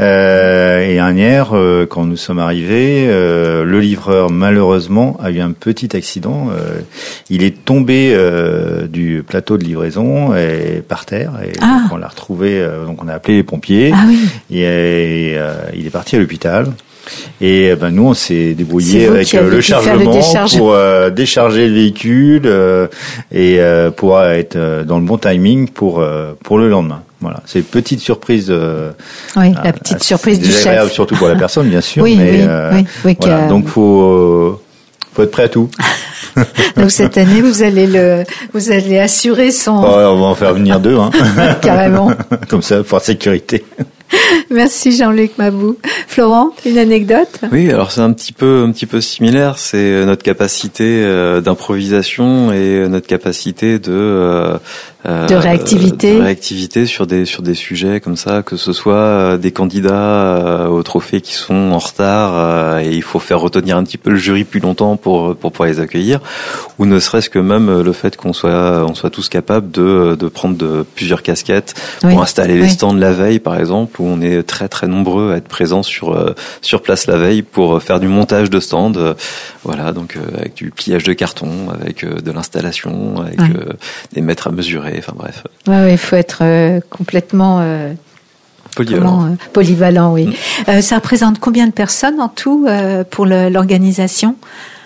Euh, et dernière, euh, quand nous sommes arrivés, euh, le livreur malheureusement a eu un petit accident. Euh, il est tombé euh, du plateau de livraison et par terre. Et ah. donc on l'a retrouvé. Euh, donc on a appelé les pompiers. Ah oui. Et, et euh, il est parti à l'hôpital. Et ben nous on s'est débrouillé avec euh, le chargement le pour euh, décharger le véhicule euh, et euh, pour être euh, dans le bon timing pour euh, pour le lendemain. Voilà, c'est une petite surprise. Euh, oui, la petite euh, surprise du chef. Surtout pour la personne, bien sûr. oui, mais, oui, euh, oui, oui. Voilà, donc faut euh, faut être prêt à tout. Donc cette année, vous allez le, vous allez assurer son. Oh, on va en faire venir deux, hein. Carrément. Comme ça, pour la sécurité. Merci Jean-Luc Mabou. Florent, une anecdote? Oui, alors c'est un petit peu, un petit peu similaire. C'est notre capacité euh, d'improvisation et notre capacité de euh, de réactivité, de réactivité sur des sur des sujets comme ça, que ce soit des candidats au trophée qui sont en retard et il faut faire retenir un petit peu le jury plus longtemps pour pour pouvoir les accueillir, ou ne serait-ce que même le fait qu'on soit on soit tous capables de de prendre de plusieurs casquettes pour oui, installer oui. les stands la veille par exemple, où on est très très nombreux à être présents sur sur place la veille pour faire du montage de stands, voilà, donc avec du pliage de carton, avec de l'installation, avec oui. des mètres à mesurer. Enfin bref. Ouais, ouais, il faut être euh, complètement euh, polyvalent. Comment, euh, polyvalent, oui. Mmh. Euh, ça représente combien de personnes en tout euh, pour le, l'organisation?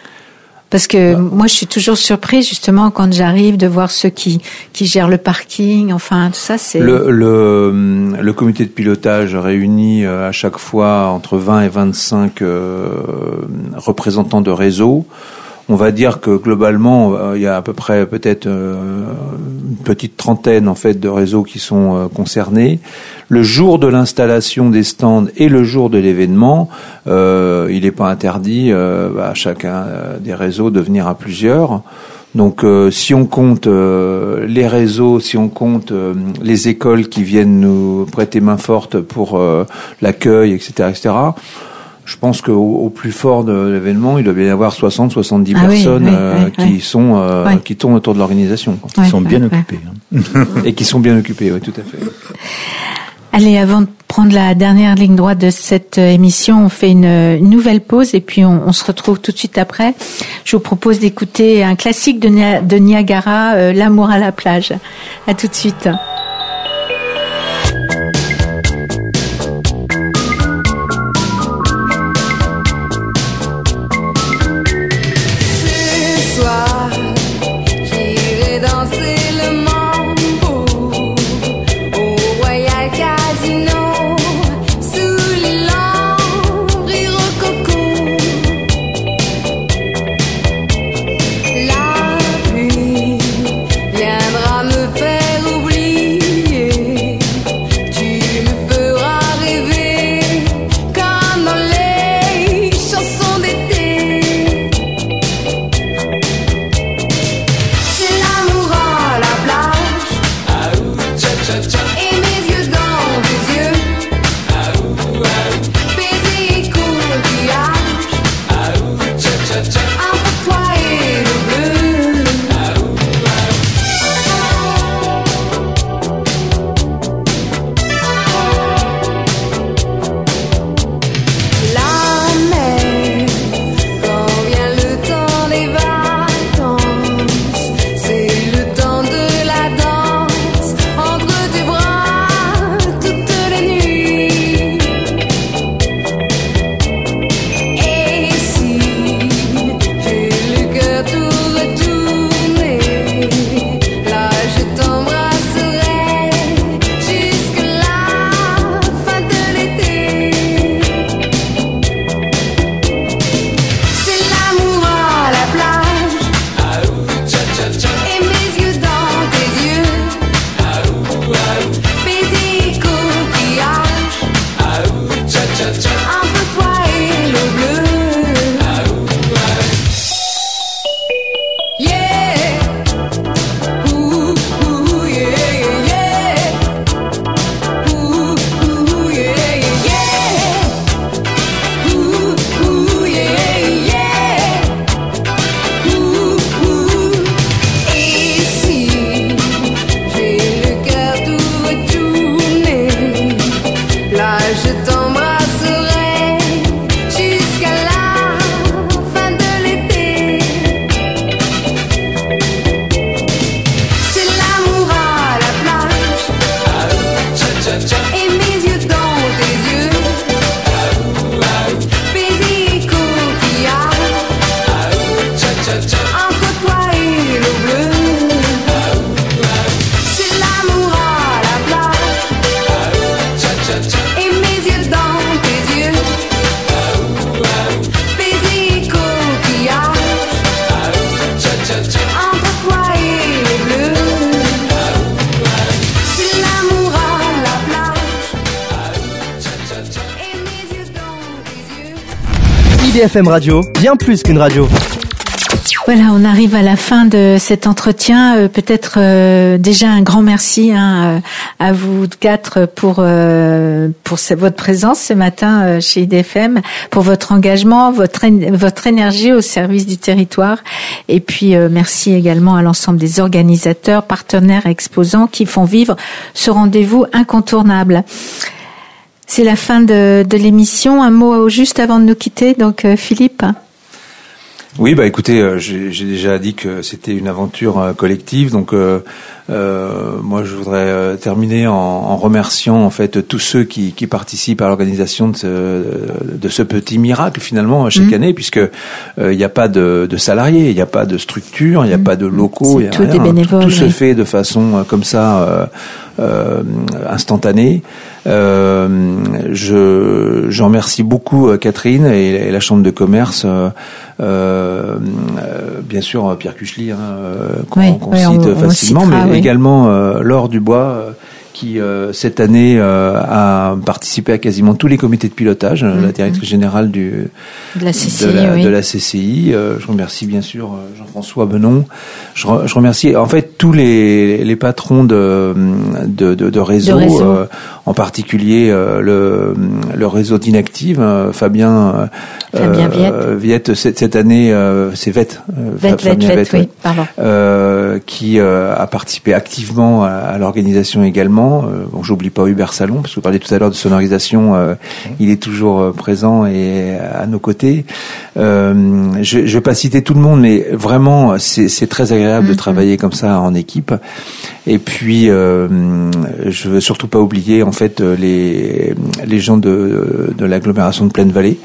Parce que bah. moi, je suis toujours surprise justement quand j'arrive de voir ceux qui qui gèrent le parking. Enfin, tout ça, c'est le le, le comité de pilotage réunit à chaque fois entre vingt et vingt-cinq euh, représentants de réseau. On va dire que globalement, euh, il y a à peu près peut-être euh, une petite trentaine en fait de réseaux qui sont euh, concernés. Le jour de l'installation des stands et le jour de l'événement, euh, il n'est pas interdit euh, à chacun euh, des réseaux de venir à plusieurs. Donc, euh, si on compte euh, les réseaux, si on compte euh, les écoles qui viennent nous prêter main forte pour euh, l'accueil, et cetera, et cetera. Je pense qu'au au plus fort de l'événement, il doit bien y avoir soixante, soixante-dix ah personnes oui, oui, euh, oui, qui oui. sont euh, oui. qui tournent autour de l'organisation. Qui oui, sont bien oui, occupés. Oui. Hein. Et qui sont bien occupés, oui, tout à fait. Allez, avant de prendre la dernière ligne droite de cette émission, on fait une, une nouvelle pause et puis on, on se retrouve tout de suite après. Je vous propose d'écouter un classique de, Nia, de Niagara, euh, L'amour à la plage. À tout de suite. La pluie viendra me faire oublier I D F M Radio, bien plus qu'une radio. Voilà, on arrive à la fin de cet entretien. Euh, peut-être euh, déjà un grand merci hein, à vous quatre pour euh, pour votre présence ce matin euh, chez I D F M, pour votre engagement, votre votre énergie au service du territoire. Et puis euh, merci également à l'ensemble des organisateurs, partenaires et exposants qui font vivre ce rendez-vous incontournable. C'est la fin de, de l'émission. Un mot juste avant de nous quitter, donc euh, Philippe. Oui, bah écoutez, euh, j'ai, j'ai déjà dit que c'était une aventure euh, collective, donc euh, euh, moi je voudrais euh, terminer en, en remerciant en fait tous ceux qui, qui participent à l'organisation de ce, de ce petit miracle finalement chaque mmh. année, puisque il n'y a pas de, de salariés, il n'y a pas de structure, il n'y a mmh. pas de locaux, il y a tout rien, des bénévoles, tout, tout oui. se fait de façon euh, comme ça euh, euh, instantanée. Euh, je, je remercie beaucoup euh, Catherine et, et la Chambre de commerce, euh, euh, bien sûr Pierre Cuchely, hein, qu'on, oui, qu'on oui, cite on, facilement, on citera, mais oui. également euh, Laure Dubois, euh, qui euh, cette année euh, a participé à quasiment tous les comités de pilotage, mmh, la directrice mmh. générale du de la C C I. De la, oui. de la C C I. Euh, je remercie bien sûr Jean-François Benon. Je, re, je remercie en fait tous les, les patrons de, de, de, de réseau, de réseau. Euh, en particulier euh, le, le réseau d'Inactive, euh, Fabien, Fabien euh, Viette. Cette, cette année, euh, c'est Vette, euh, Vette, Fabien Vette, Vette, oui, pardon. Euh, qui euh, a participé activement à, à l'organisation également. Euh, bon, j'oublie pas Hubert Salon, parce que vous parliez tout à l'heure de sonorisation, euh, mmh. il est toujours euh, présent et à nos côtés. Euh, je, je vais pas citer tout le monde, mais vraiment, c'est, c'est très agréable mmh. de travailler comme ça en équipe. Et puis, euh, je veux surtout pas oublier en fait les les gens de de l'agglomération de Plaine-Vallée,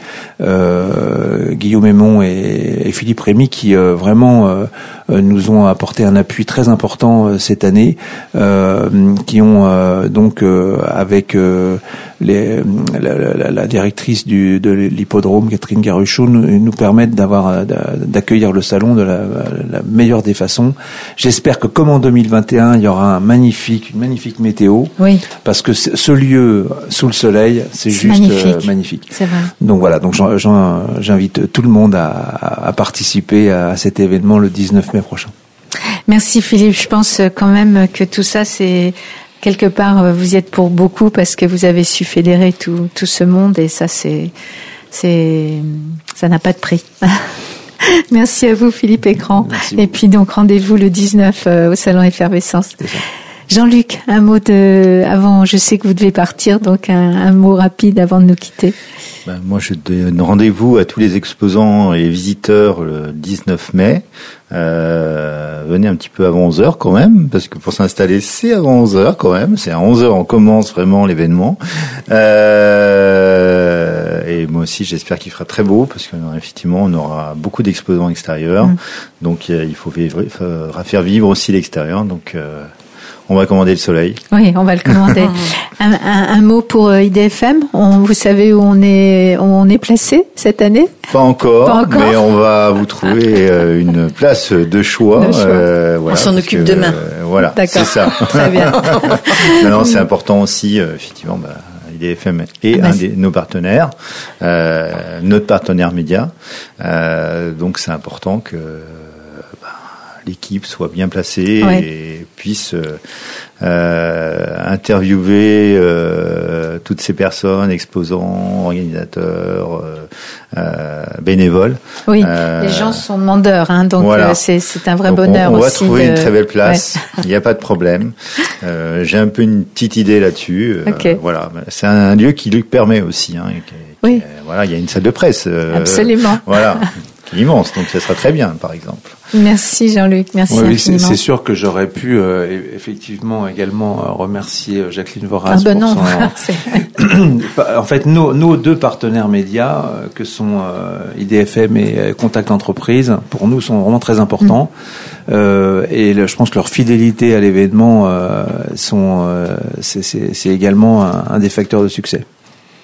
euh, Guillaume Aymon et, et Philippe Rémy, qui euh, vraiment euh, nous ont apporté un appui très important euh, cette année, euh, qui ont euh, donc euh, avec euh, les, la, la, la directrice du, de l'hippodrome, Catherine Garuchot, nous, nous permettent d'avoir d'accueillir le salon de la, la meilleure des façons. J'espère que comme en deux mille vingt et un, il y aura un magnifique, une magnifique météo, oui. parce que ce lieu sous le soleil, c'est, c'est juste magnifique. Euh, magnifique. C'est vrai. Donc voilà, donc j'en, j'en, j'invite tout le monde à, à participer à cet événement le dix-neuf mai prochain. Merci Philippe. Je pense quand même que tout ça, c'est quelque part, vous y êtes pour beaucoup parce que vous avez su fédérer tout, tout ce monde et ça, c'est, c'est, ça n'a pas de prix. Merci à vous Philippe Écran. Merci et puis donc rendez-vous le dix-neuf euh, au Salon Effervescence. Jean-Luc, un mot de, avant, je sais que vous devez partir, donc un, un mot rapide avant de nous quitter. Ben, moi, je donne rendez-vous à tous les exposants et visiteurs le dix-neuf mai. Euh, venez un petit peu avant onze heures quand même, parce que pour s'installer, c'est avant onze heures quand même. C'est à onze heures, on commence vraiment l'événement. Euh, et moi aussi, j'espère qu'il fera très beau, parce qu'effectivement, on aura beaucoup d'exposants extérieurs. Mmh. Donc, il faut vivre, il faudra faire vivre aussi l'extérieur. Donc, euh, on va commander le soleil. Oui, on va le commander. un, un, un mot pour I D F M. On, vous savez où on est, où on est placé cette année ? Pas encore, Pas encore, mais on va vous trouver euh, une place de choix. De choix. Euh, voilà, on s'en occupe que, demain. Euh, voilà, D'accord. c'est ça. Très bien. non, non, c'est important aussi, euh, effectivement. Bah, I D F M et ah bah un de nos partenaires, euh, notre partenaire média. Euh, donc c'est important que bah, l'équipe soit bien placée ouais. et puisse euh, euh, interviewer euh, toutes ces personnes, exposants, organisateurs, euh, euh, bénévoles. Oui, euh, les gens sont demandeurs, hein, donc voilà. euh, c'est, c'est un vrai donc bonheur on, on aussi. On va trouver de... une très belle place, il ouais. n'y a pas de problème. Euh, j'ai un peu une petite idée là-dessus. Euh, okay. Voilà, c'est un lieu qui lui permet aussi. Hein, qui, oui. Qui, voilà, il y a une salle de presse. Euh, Absolument. Voilà. Immense, donc ça sera très bien, par exemple. Merci Jean-Luc, merci oui, infiniment. C'est, c'est sûr que j'aurais pu euh, effectivement également remercier Jacqueline Voraz ah ben pour non. son. En fait, nos, nos deux partenaires médias, que sont euh, I D F M et Contact Entreprise, pour nous sont vraiment très importants. Mmh. Euh, et le, je pense que leur fidélité à l'événement euh, sont, euh, c'est, c'est, c'est également un, un des facteurs de succès.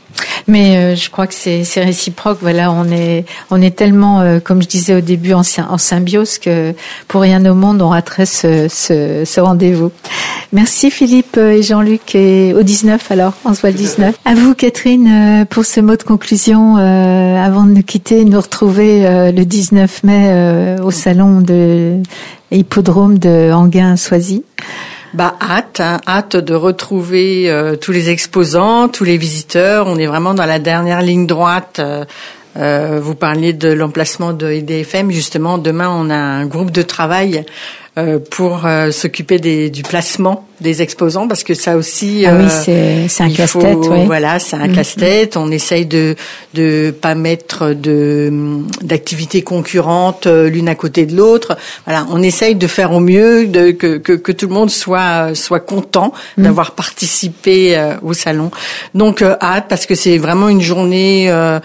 Mais euh, je crois que c'est, c'est réciproque. Voilà, on est, on est tellement, euh, comme je disais au début, en, en symbiose que pour rien au monde, on raterait ce, ce, ce rendez-vous. Merci Philippe et Jean-Luc. Et au dix-neuf alors, on se voit le dix-neuf. À vous Catherine pour ce mot de conclusion euh, avant de nous quitter, nous retrouver euh, le dix-neuf mai euh, au salon de Hippodrome de Enghien-Soisy. Bah hâte, hein, hâte de retrouver euh, tous les exposants, tous les visiteurs. On est vraiment dans la dernière ligne droite. Euh, euh, vous parliez de l'emplacement de I D F M. Justement, demain on a un groupe de travail euh, pour euh, s'occuper des, du placement des exposants, parce que ça aussi, ah euh, oui, c'est, c'est un casse-tête. Faut, oui. Voilà, c'est un mmh. casse-tête. On essaye de de pas mettre de d'activités concurrentes l'une à côté de l'autre. Voilà, on essaye de faire au mieux, de que que, que tout le monde soit soit content mmh. d'avoir participé euh, au salon. Donc euh, hâte, parce que c'est vraiment une journée euh,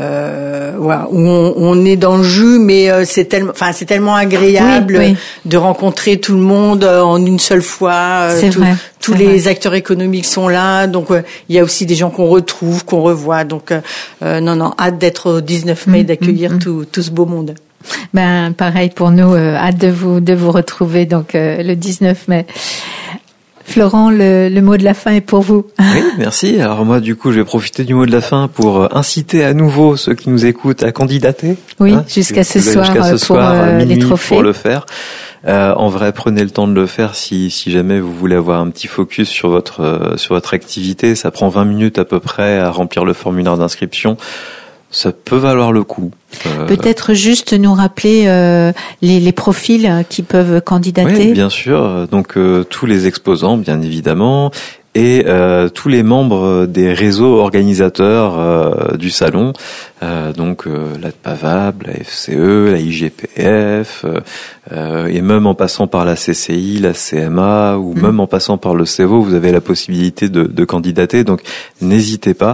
euh, voilà, où on, on est dans le jus, mais euh, c'est tellement, enfin c'est tellement agréable oui, oui. de rencontrer tout le monde en une seule fois. C'est Tout, vrai, tous c'est les vrai. acteurs économiques sont là, donc euh, il y a aussi des gens qu'on retrouve, qu'on revoit. Donc euh, non, non, hâte d'être au dix-neuf mai, mmh, d'accueillir mmh. tout, tout ce beau monde. Ben pareil pour nous, euh, hâte de vous de vous retrouver donc euh, le dix-neuf mai. Florent, le, le mot de la fin est pour vous. Oui, merci. Alors moi, du coup, je vais profiter du mot de la fin pour inciter à nouveau ceux qui nous écoutent à candidater. Oui, hein, jusqu'à ce soir, jusqu'à ce pour soir euh, minuit, les trophées. Pour le faire. Euh, en vrai, prenez le temps de le faire si, si jamais vous voulez avoir un petit focus sur votre euh, sur votre activité. Ça prend vingt minutes à peu près à remplir le formulaire d'inscription. Ça peut valoir le coup. Euh... Peut-être juste nous rappeler euh, les, les profils qui peuvent candidater. Oui, bien sûr. Donc euh, tous les exposants, bien évidemment, et euh, tous les membres des réseaux organisateurs euh, du salon. Euh, donc euh, la Pavab, la F C E, la I G P F, euh, et même en passant par la C C I, la C M A, ou mmh. même en passant par le C E V O, vous avez la possibilité de, de candidater. Donc n'hésitez pas.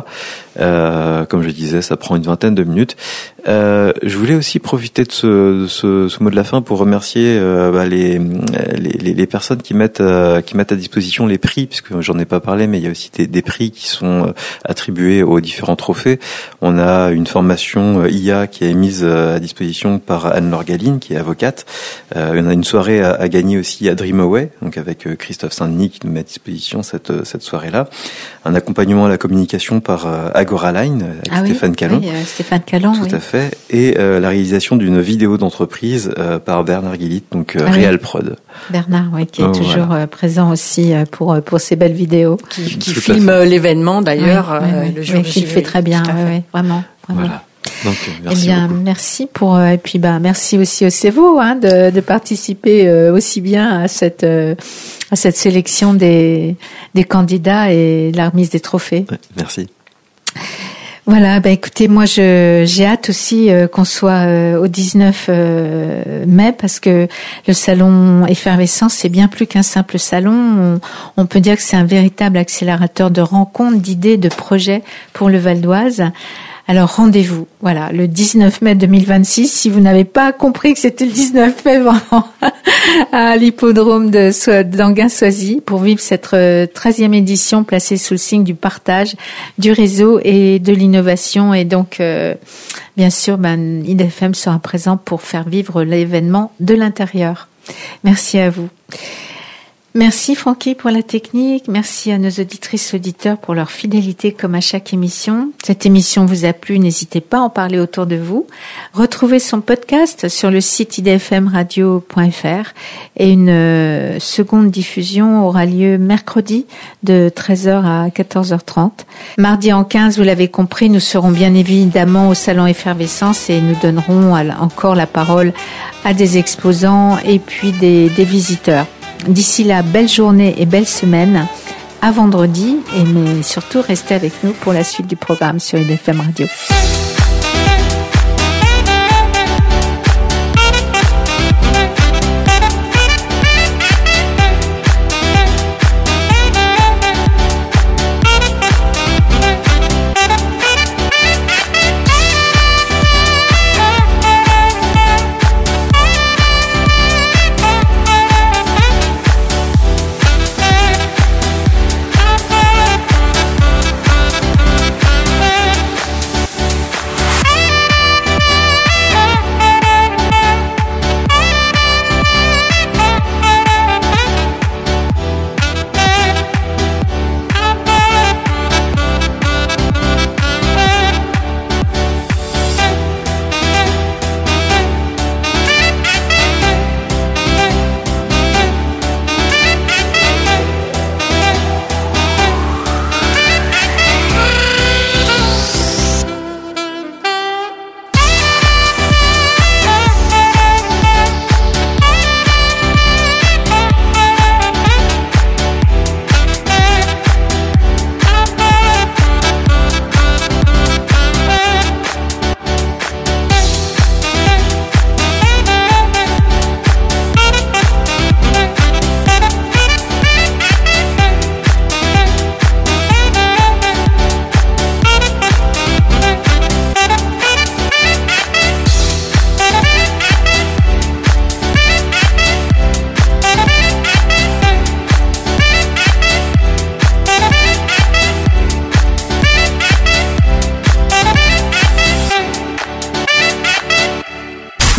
Euh, comme je disais, ça prend une vingtaine de minutes. Euh, je voulais aussi profiter de ce, de ce, ce mot de la fin pour remercier euh, bah, les, les, les personnes qui mettent, euh, qui mettent à disposition les prix, puisque j'en ai pas parlé, mais il y a aussi des, des prix qui sont attribués aux différents trophées. On a une formation I A qui est mise à disposition par Anne-Laure Galine, qui est avocate. Euh, on a une soirée à, à gagner aussi à Dreamaway, donc avec Christophe Saint-Denis qui nous met à disposition cette, cette soirée-là. Un accompagnement à la communication par Agoraline, avec ah Stéphane oui, Callon. Oui, euh, Stéphane Callon, Tout oui. à fait. Et euh, la réalisation d'une vidéo d'entreprise euh, par Bernard Guillit, donc euh, ah Real oui. Prod. Bernard, oui, qui est oh, toujours voilà. euh, présent aussi euh, pour pour ces belles vidéos. Qui, qui filme l'événement d'ailleurs oui, euh, oui, le jour oui, qui le fait très bien, oui, oui, vraiment. vraiment. Voilà. Donc, merci eh bien, beaucoup. merci pour et puis bah merci aussi au C E V O hein, de, de participer euh, aussi bien à cette euh, à cette sélection des des candidats et la remise des trophées. Ouais, merci. Voilà, bah écoutez, moi je j'ai hâte aussi euh, qu'on soit euh, au dix-neuf euh, mai parce que le salon Effervescence c'est bien plus qu'un simple salon. On, on peut dire que c'est un véritable accélérateur de rencontres, d'idées, de projets pour le Val d'Oise. Alors rendez-vous, voilà, le dix-neuf mai deux mille vingt-six. Si vous n'avez pas compris que c'était le dix-neuf mai vraiment, à l'hippodrome de So- d'Enghien-Soisy pour vivre cette treizième édition placée sous le signe du partage, du réseau et de l'innovation. Et donc, euh, bien sûr, ben, I D F M sera présent pour faire vivre l'événement de l'intérieur. Merci à vous. Merci Francky pour la technique, merci à nos auditrices et auditeurs pour leur fidélité comme à chaque émission. Cette émission vous a plu, n'hésitez pas à en parler autour de vous. Retrouvez son podcast sur le site i d f m radio point f r et une euh, seconde diffusion aura lieu mercredi de treize heures à quatorze heures trente. Mardi en quinze, vous l'avez compris, nous serons bien évidemment au salon Effervescence et nous donnerons encore la parole à des exposants et puis des, des visiteurs. D'ici là, belle journée et belle semaine. À vendredi, et mais surtout restez avec nous pour la suite du programme sur I D F M Radio.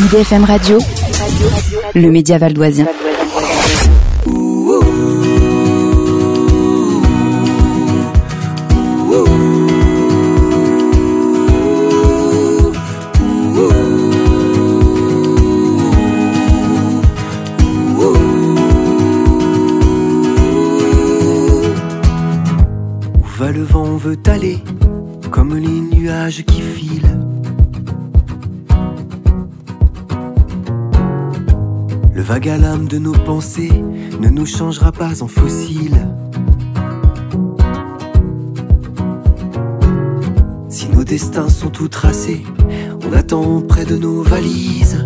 I D F M Radio, le média valdoisien. Où va le vent, veut aller, comme les nuages qui filent. Le vague à l'âme de nos pensées ne nous changera pas en fossiles. Si nos destins sont tout tracés, on attend près de nos valises.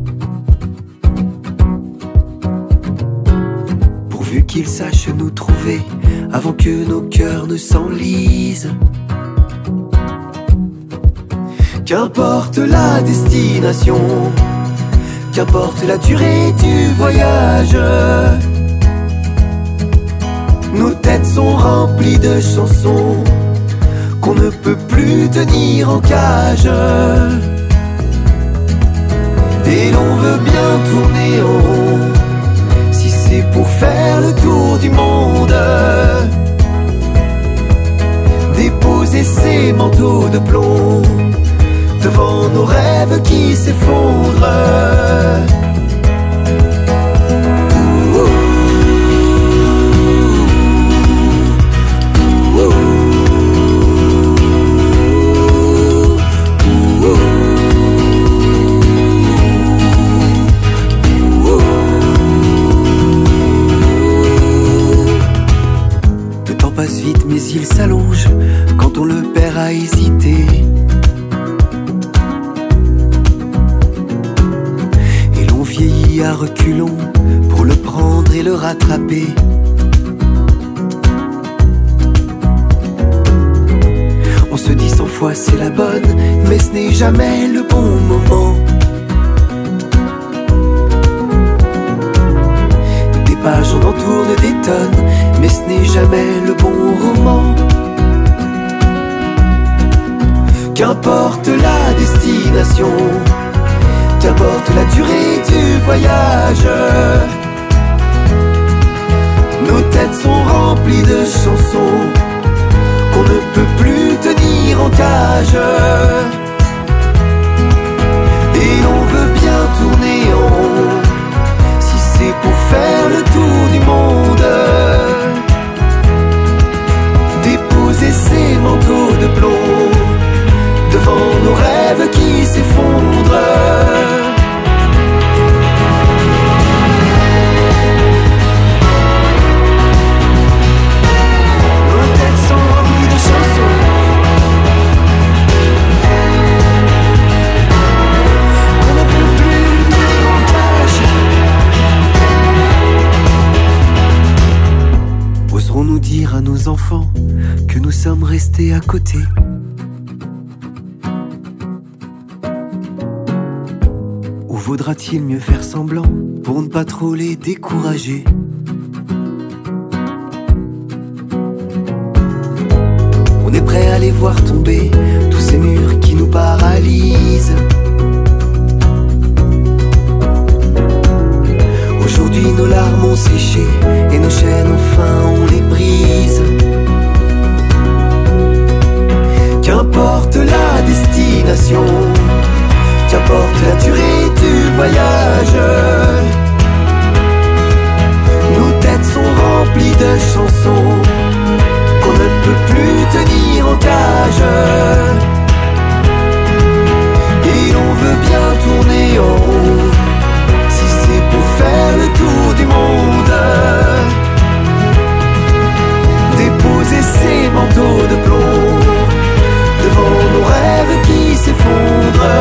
Pourvu qu'ils sachent nous trouver avant que nos cœurs ne s'enlisent. Qu'importe la destination, qu'importe la durée du voyage, nos têtes sont remplies de chansons qu'on ne peut plus tenir en cage. Et l'on veut bien tourner en rond, si c'est pour faire le tour du monde. Déposer ces manteaux de plomb devant nos rêves qui s'effondrent. Le temps passe vite mais il s'allonge quand on le perd à hésiter. À reculons pour le prendre et le rattraper. On se dit cent fois c'est la bonne, mais ce n'est jamais le bon moment. Des pages on en tourne des tonnes, mais ce n'est jamais le bon roman. Qu'importe la destination, qu'importe la durée du voyage, nos têtes sont remplies de chansons qu'on ne peut plus tenir en cage. Et l'on veut bien tourner en rond, si c'est pour faire le tour du monde. Déposer ces manteaux de plomb devant nos rêves qui s'effondrent. Oserons-nous dire à nos enfants que nous sommes restés à côté? Ou vaudra-t-il mieux faire semblant pour ne pas trop les décourager? On est prêt à les voir tomber, tous ces murs qui nous paralysent. Aujourd'hui nos larmes ont séché et nos chaînes enfin on les brise. Qu'importe la destination, qu'importe la durée du voyage, nos têtes sont remplies de chansons qu'on ne peut plus tenir en cage. Et l'on veut bien tourner en rond, si c'est pour faire le tour du monde. Déposer ces manteaux de plomb devant nos rêves qui s'effondrent.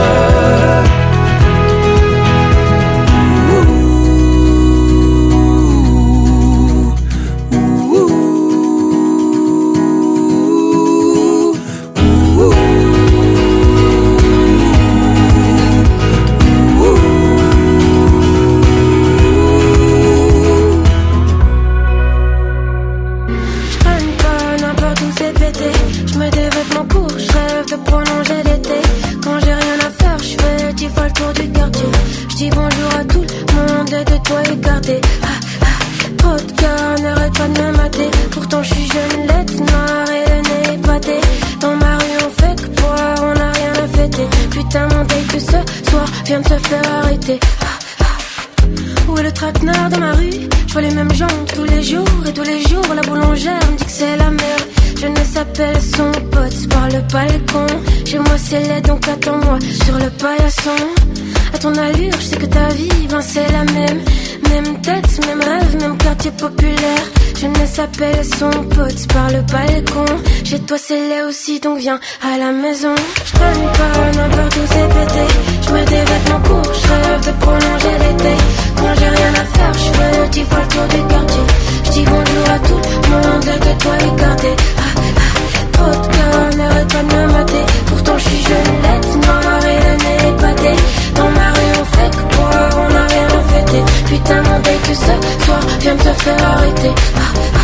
Ouh, ouh, ouh. vient de se faire arrêter. Où est le traquenard dans ma rue? Je vois les mêmes gens tous les jours. Et tous les jours la boulangère me dit que c'est la merde. Jeunesse s'appelle son pote par le balcon. Chez moi c'est laid donc attends-moi sur le paillasson. À ton allure je sais que ta vie ben c'est la même. Même tête, même rêve, même quartier populaire. Jeunesse s'appelle son pote par le balcon. Chez toi c'est laid aussi donc viens à la maison. Je traîne pas n'importe où c'est pété. Je mets des vêtements courts, je rêve de prolonger l'été. Quand j'ai rien à faire, je fais dix fois le tour du quartier. Je dis bonjour à tout le monde et que toi écarté. Ah, ah, trop de cas, n'arrête pas de me mater. Pourtant je suis jeunette, noire et le nez épaté. Dans ma rue on fait que boire, on n'a rien fêté. Putain mon date que ce soir vient de se faire arrêter. Ah, ah.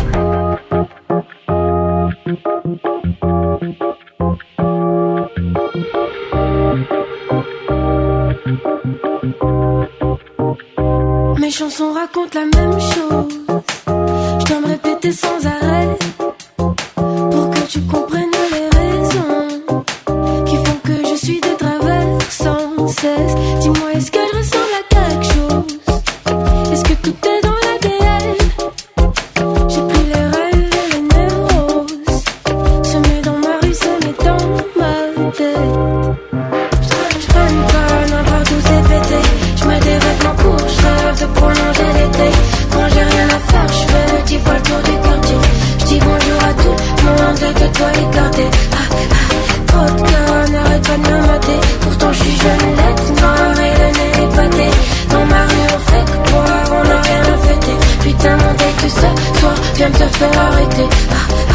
Mes chansons racontent la même chose. Je dois me répéter sans arrêt pour que tu comprennes les raisons qui font que je suis de travers sans cesse. Dis-moi, est-ce que je ressemble à quelque chose? Est-ce que tout est dans l'A D N? J'ai pris les rêves et les névroses. Semé dans ma rue, semé dans ma tête. Je traîne pas n'importe où c'est pété. Je mets des vêtements courts, je rêve de prolonger l'été. Quand j'ai rien à faire, je fais dix fois le tour du quartier. Je dis bonjour à tout le monde et que toi écarté. Ah, ah, trop de cas, n'arrête pas de me mater. Pourtant je suis jeunette, noire et le nez épaté. Dans ma rue on fait que boire, on n'a rien à fêter. Putain mon date ce soir vient de se faire arrêter. Ah, ah.